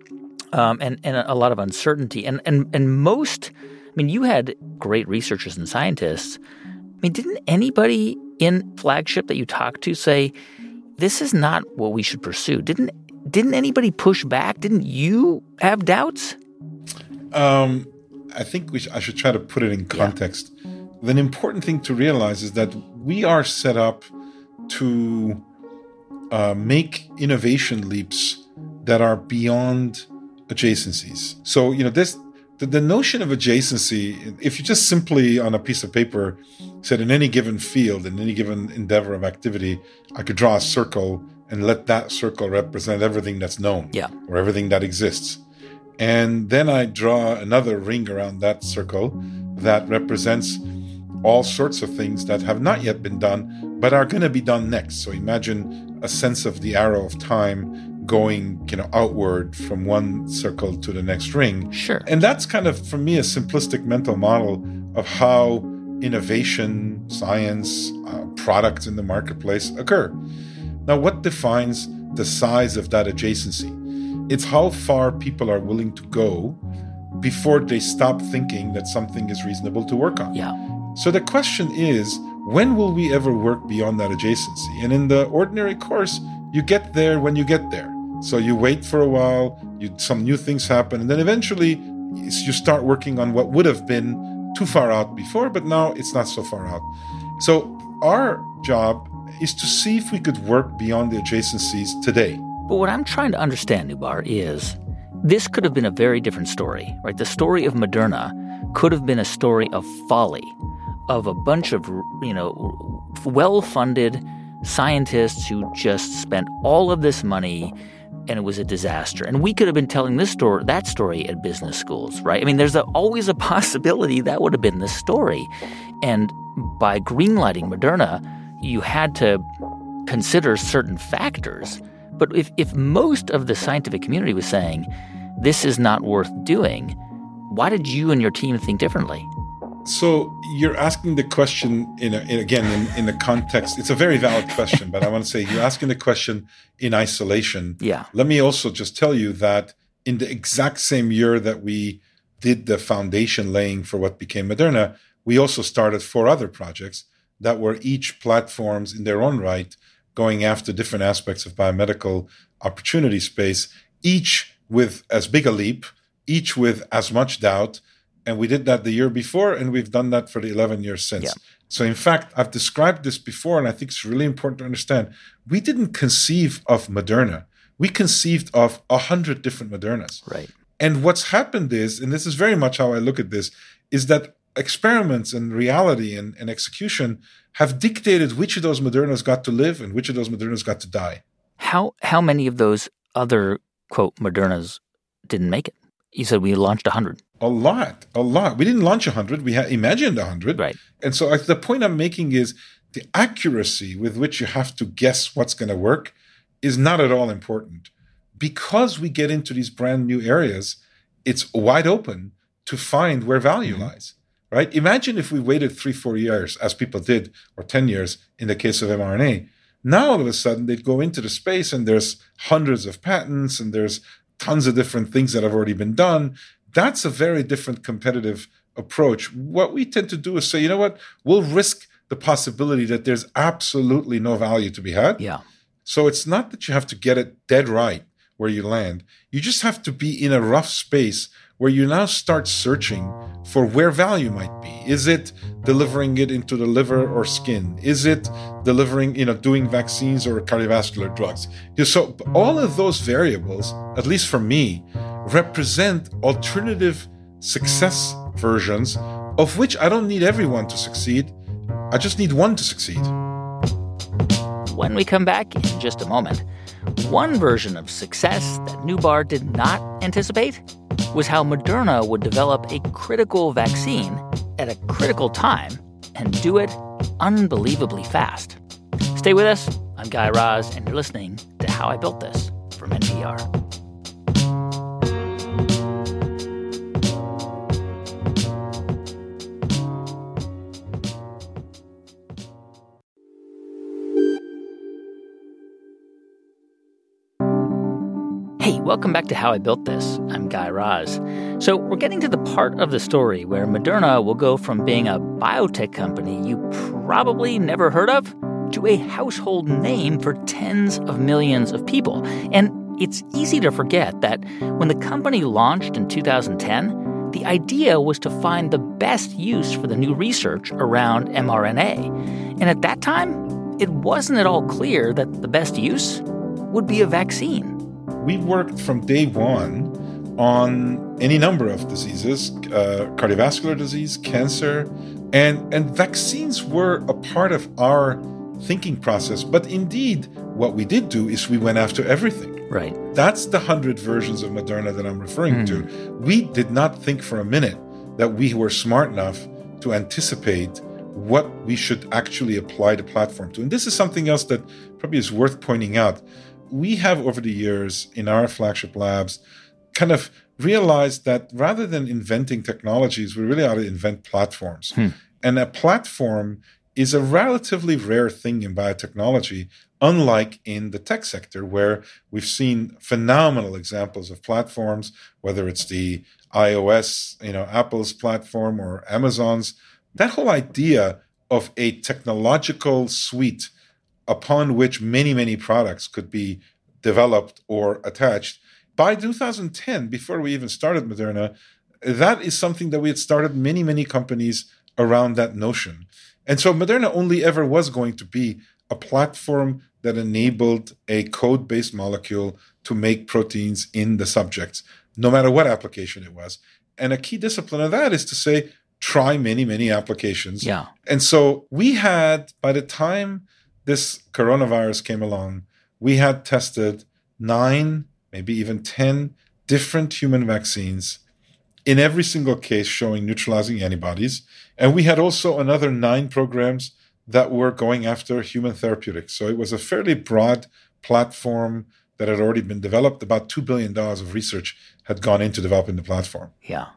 um, and, and a lot of uncertainty. And, and, and most, I mean, you had great researchers and scientists. I mean, didn't anybody in Flagship that you talked to say, this is not what we should pursue? Didn't Didn't anybody push back? Didn't you have doubts?
Um, I think we sh- I should try to put it in context. Yeah. The important thing to realize is that we are set up to uh, make innovation leaps that are beyond adjacencies. So, you know, this the, the notion of adjacency, if you just simply on a piece of paper said in any given field, in any given endeavor of activity, I could draw a circle and let that circle represent everything that's known,
yeah.
or everything that exists. And then I draw another ring around that circle that represents all sorts of things that have not yet been done, but are going to be done next. So imagine a sense of the arrow of time going, you know, outward from one circle to the next ring.
Sure.
And that's kind of, for me, a simplistic mental model of how innovation, science, uh, products in the marketplace occur. Now, what defines the size of that adjacency? It's how far people are willing to go before they stop thinking that something is reasonable to work on.
Yeah.
So the question is, when will we ever work beyond that adjacency? And in the ordinary course, you get there when you get there. So you wait for a while, you, some new things happen, and then eventually you start working on what would have been too far out before, but now it's not so far out. So our job is to see if we could work beyond the adjacencies today.
But what I'm trying to understand, Noubar, is this could have been a very different story, right? The story of Moderna could have been a story of folly, of a bunch of, you know, well-funded scientists who just spent all of this money, and it was a disaster. And we could have been telling this story, that story at business schools, right? I mean, there's a, always a possibility that would have been the story. And by greenlighting Moderna, you had to consider certain factors. But if, if most of the scientific community was saying, this is not worth doing, why did you and your team think differently?
So you're asking the question, in, a, in again, in, in the context. It's a very valid question, but I want to say you're asking the question in isolation.
Yeah.
Let me also just tell you that in the exact same year that we did the foundation laying for what became Moderna, we also started four other projects that were each platforms in their own right, going after different aspects of biomedical opportunity space, each with as big a leap, each with as much doubt. And we did that the year before, and we've done that for the eleven years since.
Yeah.
So in fact, I've described this before, and I think it's really important to understand. We didn't conceive of Moderna. We conceived of a hundred different Modernas.
Right.
And what's happened is, and this is very much how I look at this, is that experiments and reality and, and execution have dictated which of those Modernas got to live and which of those Modernas got to die.
How how many of those other, quote, Modernas didn't make it? You said we launched one hundred.
A lot, a lot. We didn't launch one hundred. We had imagined one hundred.
Right.
And so I, the point I'm making is the accuracy with which you have to guess what's going to work is not at all important. Because we get into these brand new areas, it's wide open to find where value mm-hmm. lies, right? Imagine if we waited three, four years, as people did, or ten years in the case of mRNA. Now, all of a sudden, they'd go into the space and there's hundreds of patents and there's tons of different things that have already been done. That's a very different competitive approach. What we tend to do is say, you know what, we'll risk the possibility that there's absolutely no value to be had.
Yeah.
So it's not that you have to get it dead right where you land. You just have to be in a rough space where you now start searching for where value might be. Is it delivering it into the liver or skin? Is it delivering, you know, doing vaccines or cardiovascular drugs? So all of those variables, at least for me, represent alternative success versions of which I don't need everyone to succeed. I just need one to succeed.
When we come back in just a moment, one version of success that Noubar did not anticipate was how Moderna would develop a critical vaccine at a critical time and do it unbelievably fast. Stay with us. I'm Guy Raz, and you're listening to How I Built This from N P R. Hey, welcome back to How I Built This. I'm Guy Raz. So we're getting to the part of the story where Moderna will go from being a biotech company you probably never heard of to a household name for tens of millions of people. And it's easy to forget that when the company launched in two thousand ten, the idea was to find the best use for the new research around mRNA. And at that time, it wasn't at all clear that the best use would be a vaccine.
We worked from day one on any number of diseases, uh, cardiovascular disease, cancer, and, and vaccines were a part of our thinking process. But indeed, what we did do is we went after everything.
Right.
That's the hundred versions of Moderna that I'm referring mm. to. We did not think for a minute that we were smart enough to anticipate what we should actually apply the platform to. And this is something else that probably is worth pointing out. We have, over the years, in our flagship labs, kind of realized that rather than inventing technologies, we really ought to invent platforms. Hmm. And a platform is a relatively rare thing in biotechnology, unlike in the tech sector, where we've seen phenomenal examples of platforms, whether it's the iOS, you know, Apple's platform or Amazon's. That whole idea of a technological suite upon which many, many products could be developed or attached. By two thousand ten, before we even started Moderna, that is something that we had started many, many companies around that notion. And so Moderna only ever was going to be a platform that enabled a code-based molecule to make proteins in the subjects, no matter what application it was. And a key discipline of that is to say, try many, many applications.
Yeah.
And so we had, by the time this coronavirus came along, we had tested nine, maybe even ten different human vaccines, in every single case showing neutralizing antibodies. And we had also another nine programs that were going after human therapeutics. So it was a fairly broad platform that had already been developed. About two billion dollars of research had gone into developing the platform.
Yeah.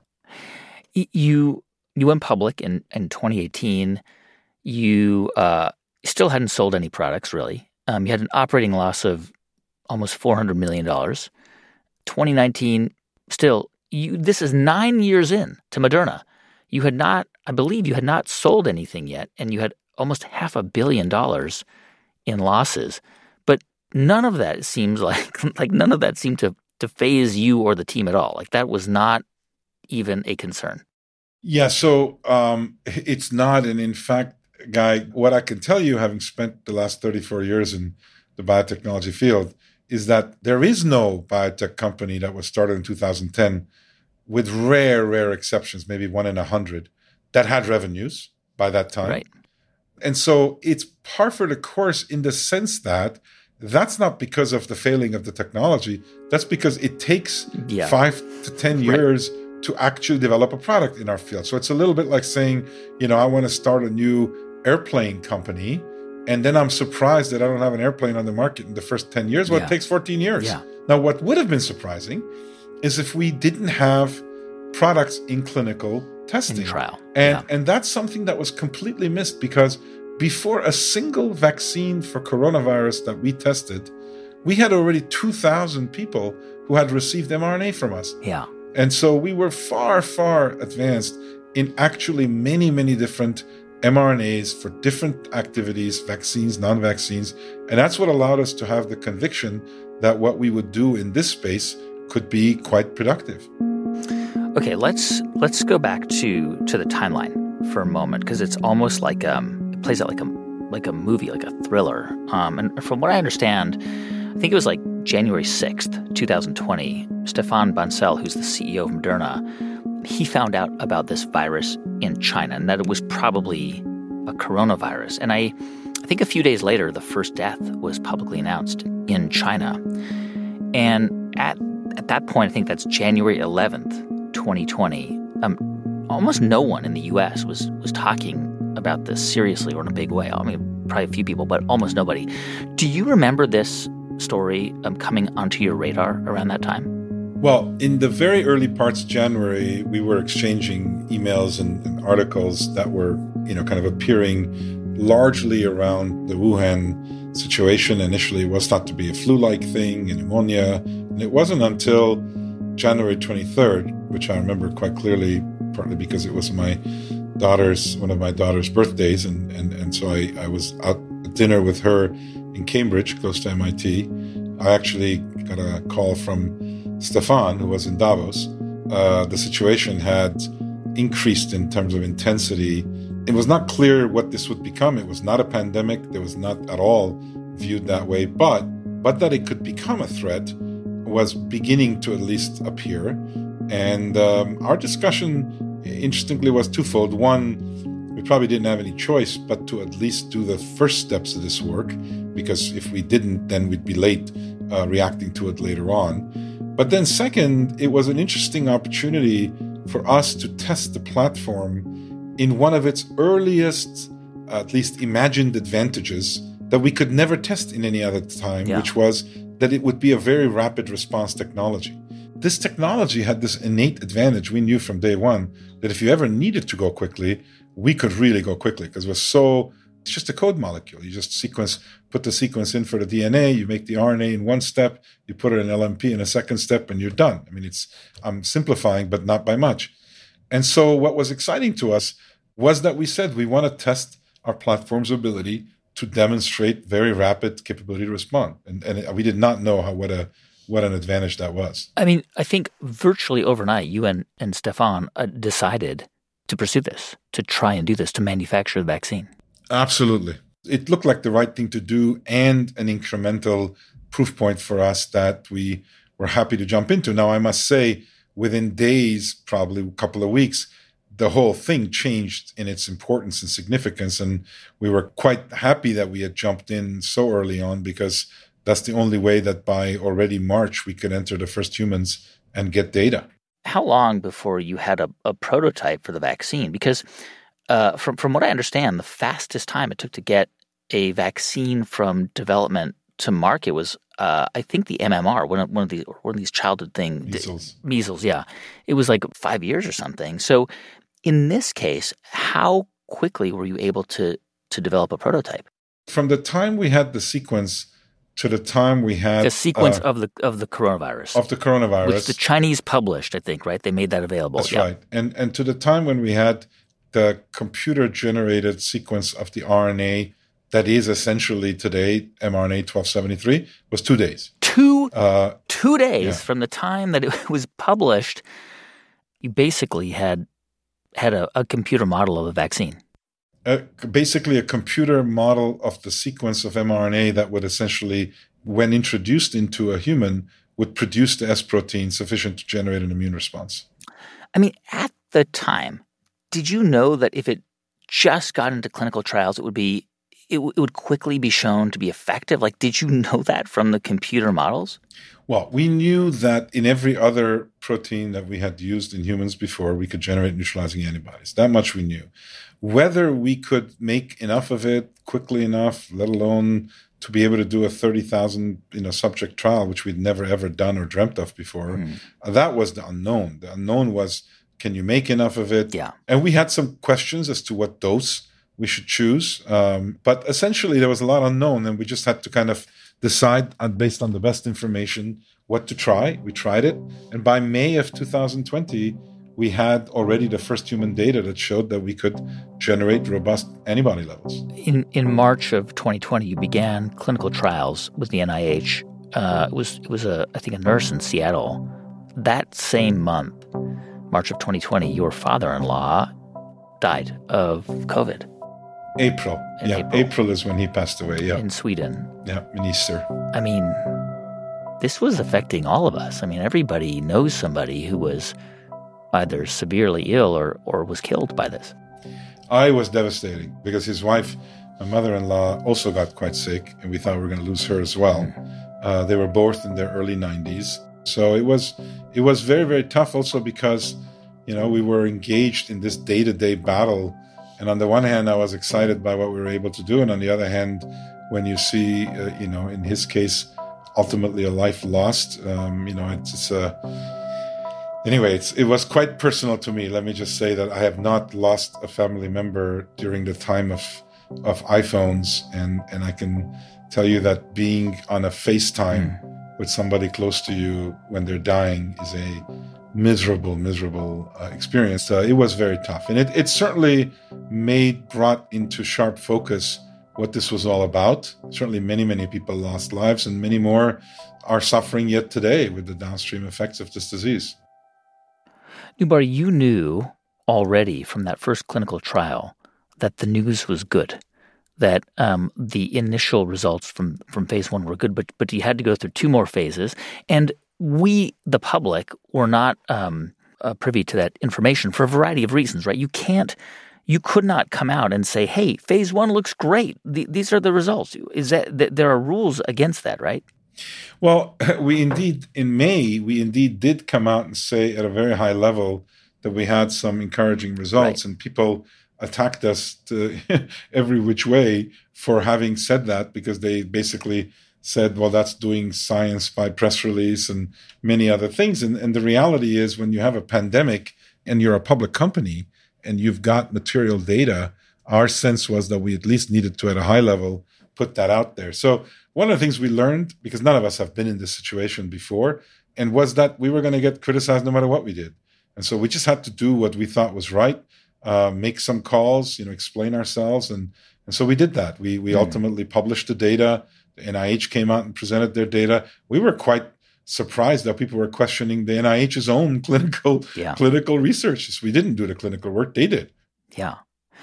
You you went public in, in twenty eighteen. You uh, still hadn't sold any products, really. Um, you had an operating loss of almost four hundred million dollars. twenty nineteen, still, you, this is nine years in to Moderna. You had not, I believe you had not sold anything yet, and you had almost half a billion dollars in losses. But none of that seems like, like none of that seemed to, to faze you or the team at all. Like that was not even a concern.
Yeah, so um, it's not. And in fact, Guy, what I can tell you, having spent the last thirty-four years in the biotechnology field, is that there is no biotech company that was started in two thousand ten, with rare, rare exceptions, maybe one in a hundred, that had revenues by that time.
Right.
And so it's par for the course in the sense that that's not because of the failing of the technology. That's because it takes yeah. five to ten years right. to actually develop a product in our field. So it's a little bit like saying, you know, I want to start a new airplane company, and then I'm surprised that I don't have an airplane on the market in the first ten years. Well, yeah. It takes fourteen years.
Yeah.
Now, what would have been surprising is if we didn't have products in clinical testing.
In trial.
And,
yeah.
and that's something that was completely missed, because before a single vaccine for coronavirus that we tested, we had already two thousand people who had received mRNA from us.
Yeah.
And so we were far, far advanced in actually many, many different mRNAs for different activities, vaccines, non-vaccines. And that's what allowed us to have the conviction that what we would do in this space could be quite productive.
Okay, let's let's go back to to the timeline for a moment, because it's almost like um it plays out like a like a movie, like a thriller. Um, and from what I understand, I think it was like January sixth, twenty twenty, Stéphane Bancel, who's the C E O of Moderna, he found out about this virus in China, and that it was probably a coronavirus. And I, I think a few days later, the first death was publicly announced in China. And at at that point, I think that's January eleventh, twenty twenty, um, almost no one in the U S was was talking about this seriously or in a big way. I mean, probably a few people, but almost nobody. Do you remember this story um, coming onto your radar around that time?
Well, in the very early parts of January, we were exchanging emails and, and articles that were, you know, kind of appearing largely around the Wuhan situation. Initially, it was thought to be a flu-like thing, a pneumonia. And it wasn't until January twenty-third, which I remember quite clearly, partly because it was my daughter's, one of my daughter's birthdays. And, and, and so I, I was out at dinner with her in Cambridge, close to M I T. I actually got a call from Stéphane, who was in Davos. Uh, the situation had increased in terms of intensity. It was not clear what this would become. It was not a pandemic. It was not at all viewed that way. But, but that it could become a threat was beginning to at least appear. And um, our discussion, interestingly, was twofold. One, we probably didn't have any choice but to at least do the first steps of this work, because if we didn't, then we'd be late uh, reacting to it later on. But then second, it was an interesting opportunity for us to test the platform in one of its earliest, at least imagined advantages that we could never test in any other time, yeah. which was that it would be a very rapid response technology. This technology had this innate advantage. We knew from day one that if you ever needed to go quickly, we could really go quickly, because it was so, it's just a code molecule. You just sequence, put the sequence in for the D N A, you make the R N A in one step, you put it in L M P in a second step, and you're done. I mean, it's, I'm simplifying, but not by much. And so what was exciting to us was that we said we want to test our platform's ability to demonstrate very rapid capability to respond. And, and we did not know how, what a, what an advantage that was.
I mean, I think virtually overnight, you and, and Stéphane uh, decided to pursue this, to try and do this, to manufacture the vaccine.
Absolutely. It looked like the right thing to do, and an incremental proof point for us that we were happy to jump into. Now, I must say, within days, probably a couple of weeks, the whole thing changed in its importance and significance. And we were quite happy that we had jumped in so early on, because that's the only way that by already March, we could enter the first humans and get data.
How long before you had a, a prototype for the vaccine? Because uh, from from what I understand, the fastest time it took to get a vaccine from development to market was, uh, I think, the M M R, one of, one of these one of these childhood things.
Measles.
Measles, yeah. It was like five years or something. So in this case, how quickly were you able to to develop a prototype?
From the time we had the sequence to the time we had
the sequence
uh,
of the of the coronavirus
of the coronavirus,
which the Chinese published, I think, right? They made that available.
That's
yeah.
right, and and to the time when we had the computer generated sequence of the R N A that is essentially today mRNA twelve seventy-three was two days.
Two
uh,
two days
yeah.
from the time that it was published, you basically had had a, a computer model of a vaccine.
Uh, basically a computer model of the sequence of mRNA that would essentially, when introduced into a human, would produce the S protein sufficient to generate an immune response.
I mean, at the time, did you know that if it just got into clinical trials, it would be it, w- it would quickly be shown to be effective? Like, did you know that from the computer models?
Well, we knew that in every other protein that we had used in humans before, we could generate neutralizing antibodies. That much we knew. Whether we could make enough of it quickly enough, let alone to be able to do a thirty thousand you know, subject trial, which we'd never, ever done or dreamt of before, mm. uh, that was the unknown. The unknown was, can you make enough of it?
Yeah.
And we had some questions as to what dose we should choose. Um, but essentially, there was a lot unknown, and we just had to kind of decide on, based on the best information what to try. We tried it. And by May of two thousand twenty, we had already the first human data that showed that we could generate robust antibody levels.
In in March of twenty twenty, you began clinical trials with the N I H. Uh, it was, it was a, I think, a nurse in Seattle. That same month, March of twenty twenty, your father-in-law died of COVID.
April.
In
yeah,
April.
April is when he passed away. Yeah.
In Sweden.
Yeah, in Easter.
I mean, this was affecting all of us. I mean, everybody knows somebody who was either severely ill or, or was killed by this.
I was devastating because his wife, my mother-in-law, also got quite sick, and we thought we were going to lose her as well. Mm. Uh, they were both in their early nineties. So it was it was very, very tough also because, you know, we were engaged in this day-to-day battle. And on the one hand, I was excited by what we were able to do. And on the other hand, when you see, uh, you know, in his case, ultimately a life lost, um, you know, it's, it's a... Anyway, it's, it was quite personal to me. Let me just say that I have not lost a family member during the time of of iPhones. And, and I can tell you that being on a FaceTime mm. with somebody close to you when they're dying is a miserable, miserable uh, experience. Uh, it was very tough. And it, it certainly made, brought into sharp focus what this was all about. Certainly many, many people lost lives, and many more are suffering yet today with the downstream effects of this disease.
Noubar, you knew already from that first clinical trial that the news was good, that um, the initial results from, from phase one were good, but but you had to go through two more phases. And we, the public, were not um, uh, privy to that information for a variety of reasons, right? You can't, you could not come out and say, hey, phase one looks great. The, these are the results. Is that th- there are rules against that, right?
Well, we indeed, in May, we indeed did come out and say at a very high level that we had some encouraging results, right. And people attacked us to every which way for having said that, because they basically said, well, that's doing science by press release and many other things. And, and the reality is, when you have a pandemic and you're a public company and you've got material data, our sense was that we at least needed to, at a high level, put that out there. So one of the things we learned, because none of us have been in this situation before, and was that we were going to get criticized no matter what we did. And so we just had to do what we thought was right, uh, make some calls, you know, explain ourselves. And, and so we did that. We, we mm. ultimately published the data. The N I H came out and presented their data. We were quite surprised that people were questioning the N I H's own clinical yeah. clinical research. We didn't do the clinical work; they did.
Yeah.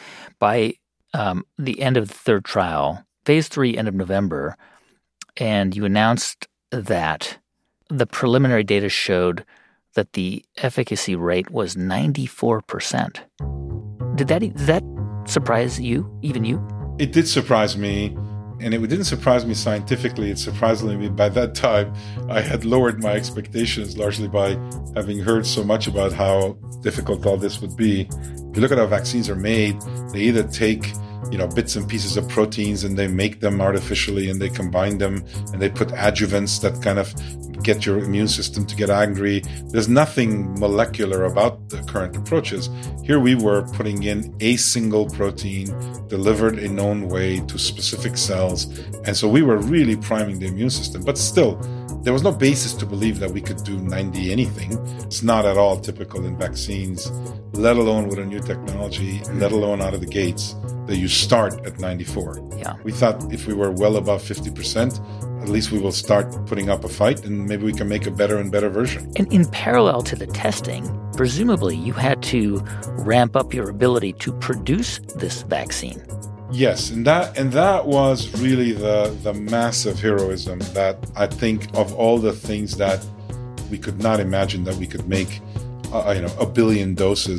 By um, the end of the third trial, phase three, end of November, and you announced that the preliminary data showed that the efficacy rate was ninety-four percent. Did that did that surprise you, even you?
It did surprise me. And it didn't surprise me scientifically. It surprised me by that time. I had lowered my expectations largely by having heard so much about how difficult all this would be. If you look at how vaccines are made, they either take, you know, bits and pieces of proteins and they make them artificially and they combine them and they put adjuvants that kind of get your immune system to get angry. There's nothing molecular about the current approaches. Here we were putting in a single protein delivered a known way to specific cells. And so we were really priming the immune system. But still, there was no basis to believe that we could do ninety anything. It's not at all typical in vaccines, let alone with a new technology, let alone out of the gates, that you start at ninety-four.
Yeah.
We thought if we were well above fifty percent, at least we will start putting up a fight and maybe we can make a better and better version.
And in parallel to the testing, presumably you had to ramp up your ability to produce this vaccine.
Yes, and that and that was really the the massive heroism that I think of all the things that we could not imagine that we could make, uh, you know, a billion doses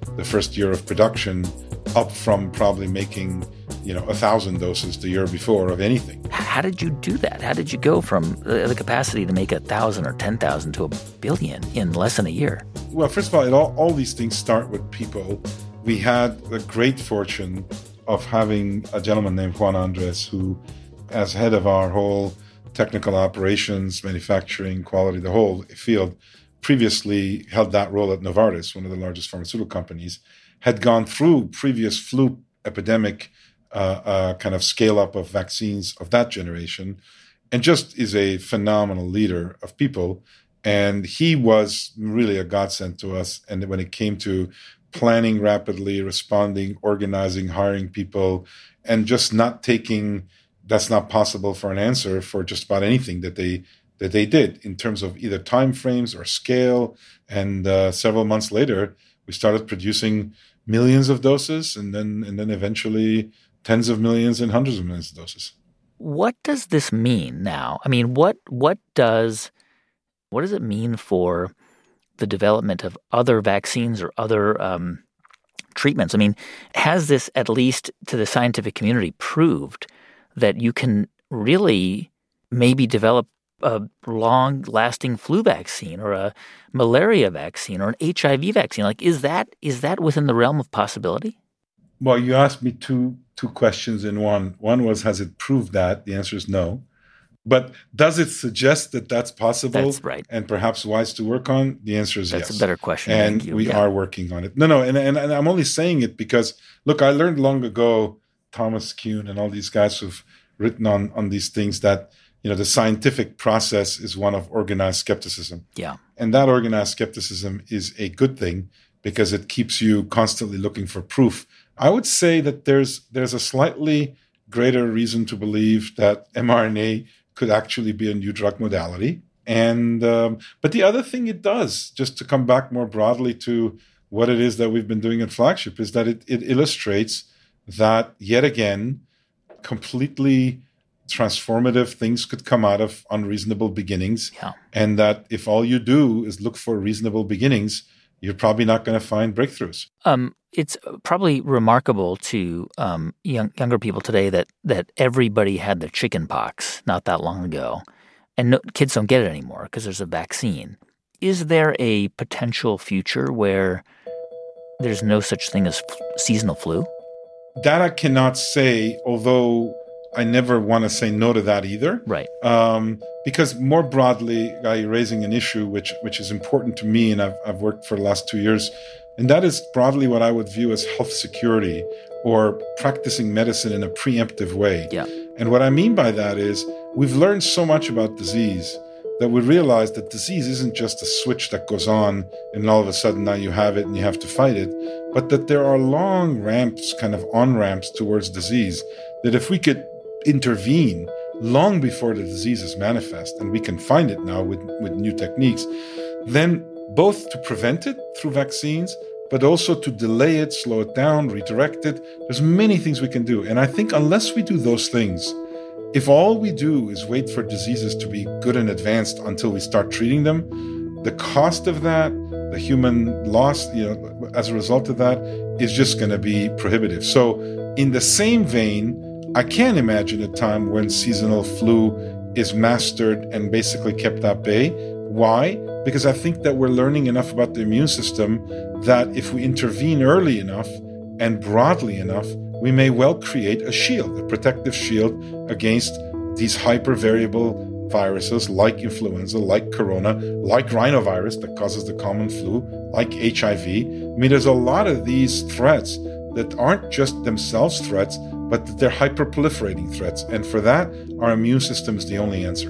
the first year of production, up from probably making, you know, a thousand doses the year before of anything.
How did you do that? How did you go from the capacity to make a thousand or ten thousand to a billion in less than a year?
Well, first of all, it all, all these things start with people. We had the great fortune of having a gentleman named Juan Andres, who, as head of our whole technical operations, manufacturing, quality, the whole field, previously held that role at Novartis, one of the largest pharmaceutical companies, had gone through previous flu epidemic uh, uh, kind of scale-up of vaccines of that generation, and just is a phenomenal leader of people. And he was really a godsend to us. And when it came to planning rapidly, responding, organizing, hiring people, and just not taking, that's not possible for an answer for just about anything that they that they did in terms of either time frames or scale. And uh, several months later, we started producing millions of doses, and then and then eventually tens of millions and hundreds of millions of doses.
What does this mean now? I mean, what what does what does it mean for the development of other vaccines or other um, treatments? I mean, has this, at least to the scientific community, proved that you can really maybe develop a long-lasting flu vaccine or a malaria vaccine or an H I V vaccine? Like, is that is that within the realm of possibility?
Well, you asked me two two questions in one. One was, has it proved that? The answer is no. But does it suggest that that's possible?
That's right.
And perhaps wise to work on? The answer is
that's
yes.
That's a better question.
And we yeah. are working on it. No, no, and, and, and I'm only saying it because, look, I learned long ago, Thomas Kuhn and all these guys who've written on, on these things, that, you know, the scientific process is one of organized skepticism.
Yeah.
And that organized skepticism is a good thing because it keeps you constantly looking for proof. I would say that there's there's a slightly greater reason to believe that mRNA could actually be a new drug modality. And um, but the other thing it does, just to come back more broadly to what it is that we've been doing at Flagship, is that it, it illustrates that, yet again, completely transformative things could come out of unreasonable beginnings.
Yeah. And
that if all you do is look for reasonable beginnings, you're probably not going to find breakthroughs.
Um, it's probably remarkable to um, young, younger people today that that everybody had the chicken pox not that long ago, and no, kids don't get it anymore because there's a vaccine. Is there a potential future where there's no such thing as f- seasonal flu?
That I cannot say, although I never want to say no to that either.
Right.
Um, because more broadly, uh, you're raising an issue which which is important to me, and I've, I've worked for the last two years, and that is broadly what I would view as health security or practicing medicine in a preemptive way.
Yeah.
And what I mean by that is we've learned so much about disease that we realize that disease isn't just a switch that goes on and all of a sudden now you have it and you have to fight it, but that there are long ramps, kind of on-ramps towards disease, that if we could intervene long before the disease is manifest, and we can find it now with, with new techniques, then both to prevent it through vaccines, but also to delay it, slow it down, redirect it. There's many things we can do. And I think unless we do those things, if all we do is wait for diseases to be good and advanced until we start treating them, the cost of that, the human loss, you know, as a result of that, is just going to be prohibitive. So in the same vein, I can't imagine a time when seasonal flu is mastered and basically kept at bay. Why? Because I think that we're learning enough about the immune system that if we intervene early enough and broadly enough, we may well create a shield, a protective shield against these hyper-variable viruses like influenza, like corona, like rhinovirus that causes the common flu, like H I V. I mean, there's a lot of these threats that aren't just themselves threats, but that they're hyper-proliferating threats. And for that, our immune system is the only answer.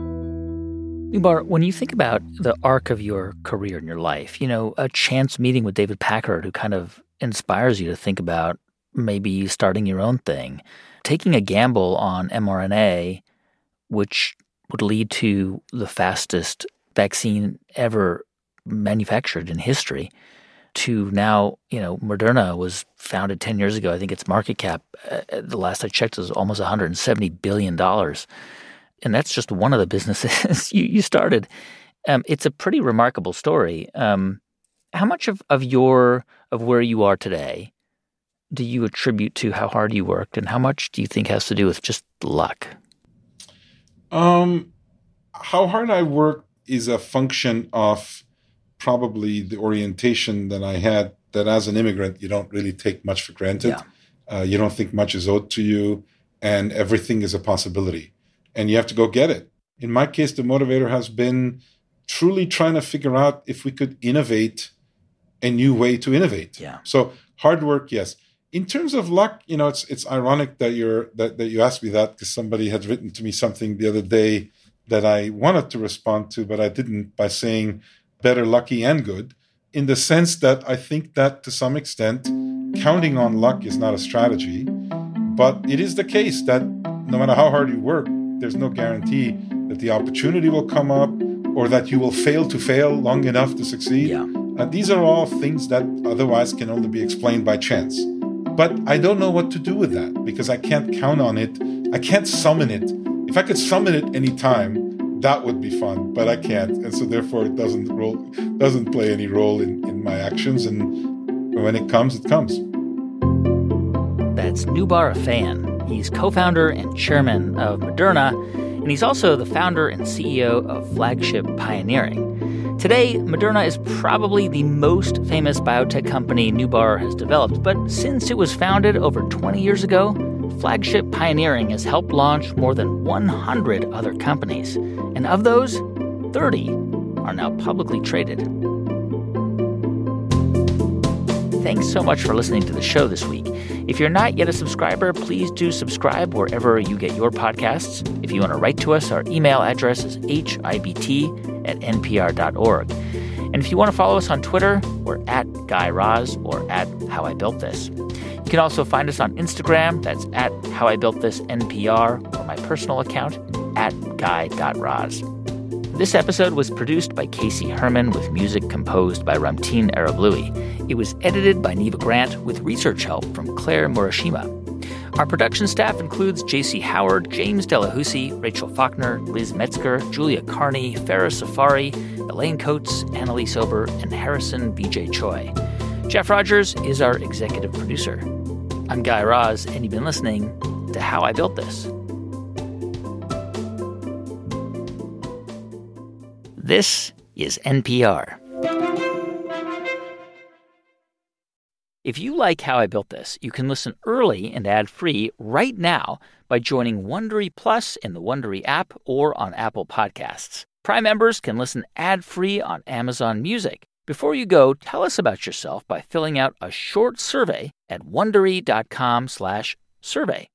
Igbar, when you think about the arc of your career and your life, you know, a chance meeting with David Packard who kind of inspires you to think about maybe starting your own thing, taking a gamble on mRNA, which would lead to the fastest vaccine ever manufactured in history, to now, you know, Moderna was founded ten years ago. I think its market cap, uh, the last I checked, was almost one hundred seventy billion dollars. And that's just one of the businesses you, you started. Um, it's a pretty remarkable story. Um, How much of, of your of where you are today do you attribute to how hard you worked, and how much do you think has to do with just luck?
Um, how hard I worked is a function of probably the orientation that I had, that as an immigrant, you don't really take much for granted.
Yeah.
Uh, you don't think much is owed to you, and everything is a possibility. And you have to go get it. In my case, the motivator has been truly trying to figure out if we could innovate a new way to innovate.
Yeah.
So hard work, yes. In terms of luck, you know, it's it's ironic that you're that, that you asked me that, because somebody had written to me something the other day that I wanted to respond to, but I didn't, by saying better lucky and good, in the sense that I think that to some extent, counting on luck is not a strategy, but it is the case that no matter how hard you work, there's no guarantee that the opportunity will come up or that you will fail to fail long enough to succeed.
Yeah.
Uh, these are all things that otherwise can only be explained by chance. But I don't know what to do with that, because I can't count on it. I can't summon it. If I could summon it any time, that would be fun, but I can't. And so therefore it doesn't role, doesn't play any role in, in my actions. And when it comes, it comes.
That's Noubar Afeyan. He's co-founder and chairman of Moderna, and he's also the founder and C E O of Flagship Pioneering. Today, Moderna is probably the most famous biotech company Noubar has developed, but since it was founded over twenty years ago, Flagship Pioneering has helped launch more than one hundred other companies. And of those, thirty are now publicly traded. Thanks so much for listening to the show this week. If you're not yet a subscriber, please do subscribe wherever you get your podcasts. If you want to write to us, our email address is h i b t at n p r dot org. And if you want to follow us on Twitter, we're at Guy Raz or at How I Built This. You can also find us on Instagram. That's at How I Built This N P R, or my personal account, at guy dot raz. This episode was produced by Casey Herman with music composed by Ramtin Arablouei. It was edited by Neva Grant with research help from Claire Murashima. Our production staff includes J C Howard, James Delahousie, Rachel Faulkner, Liz Metzger, Julia Carney, Farah Safari, Elaine Coates, Annalise Ober, and Harrison V J Choi. Jeff Rogers is our executive producer. I'm Guy Raz, and you've been listening to How I Built This. This is N P R. If you like How I Built This, you can listen early and ad-free right now by joining Wondery Plus in the Wondery app or on Apple Podcasts. Prime members can listen ad-free on Amazon Music. Before you go, tell us about yourself by filling out a short survey at wondery dot com slash survey.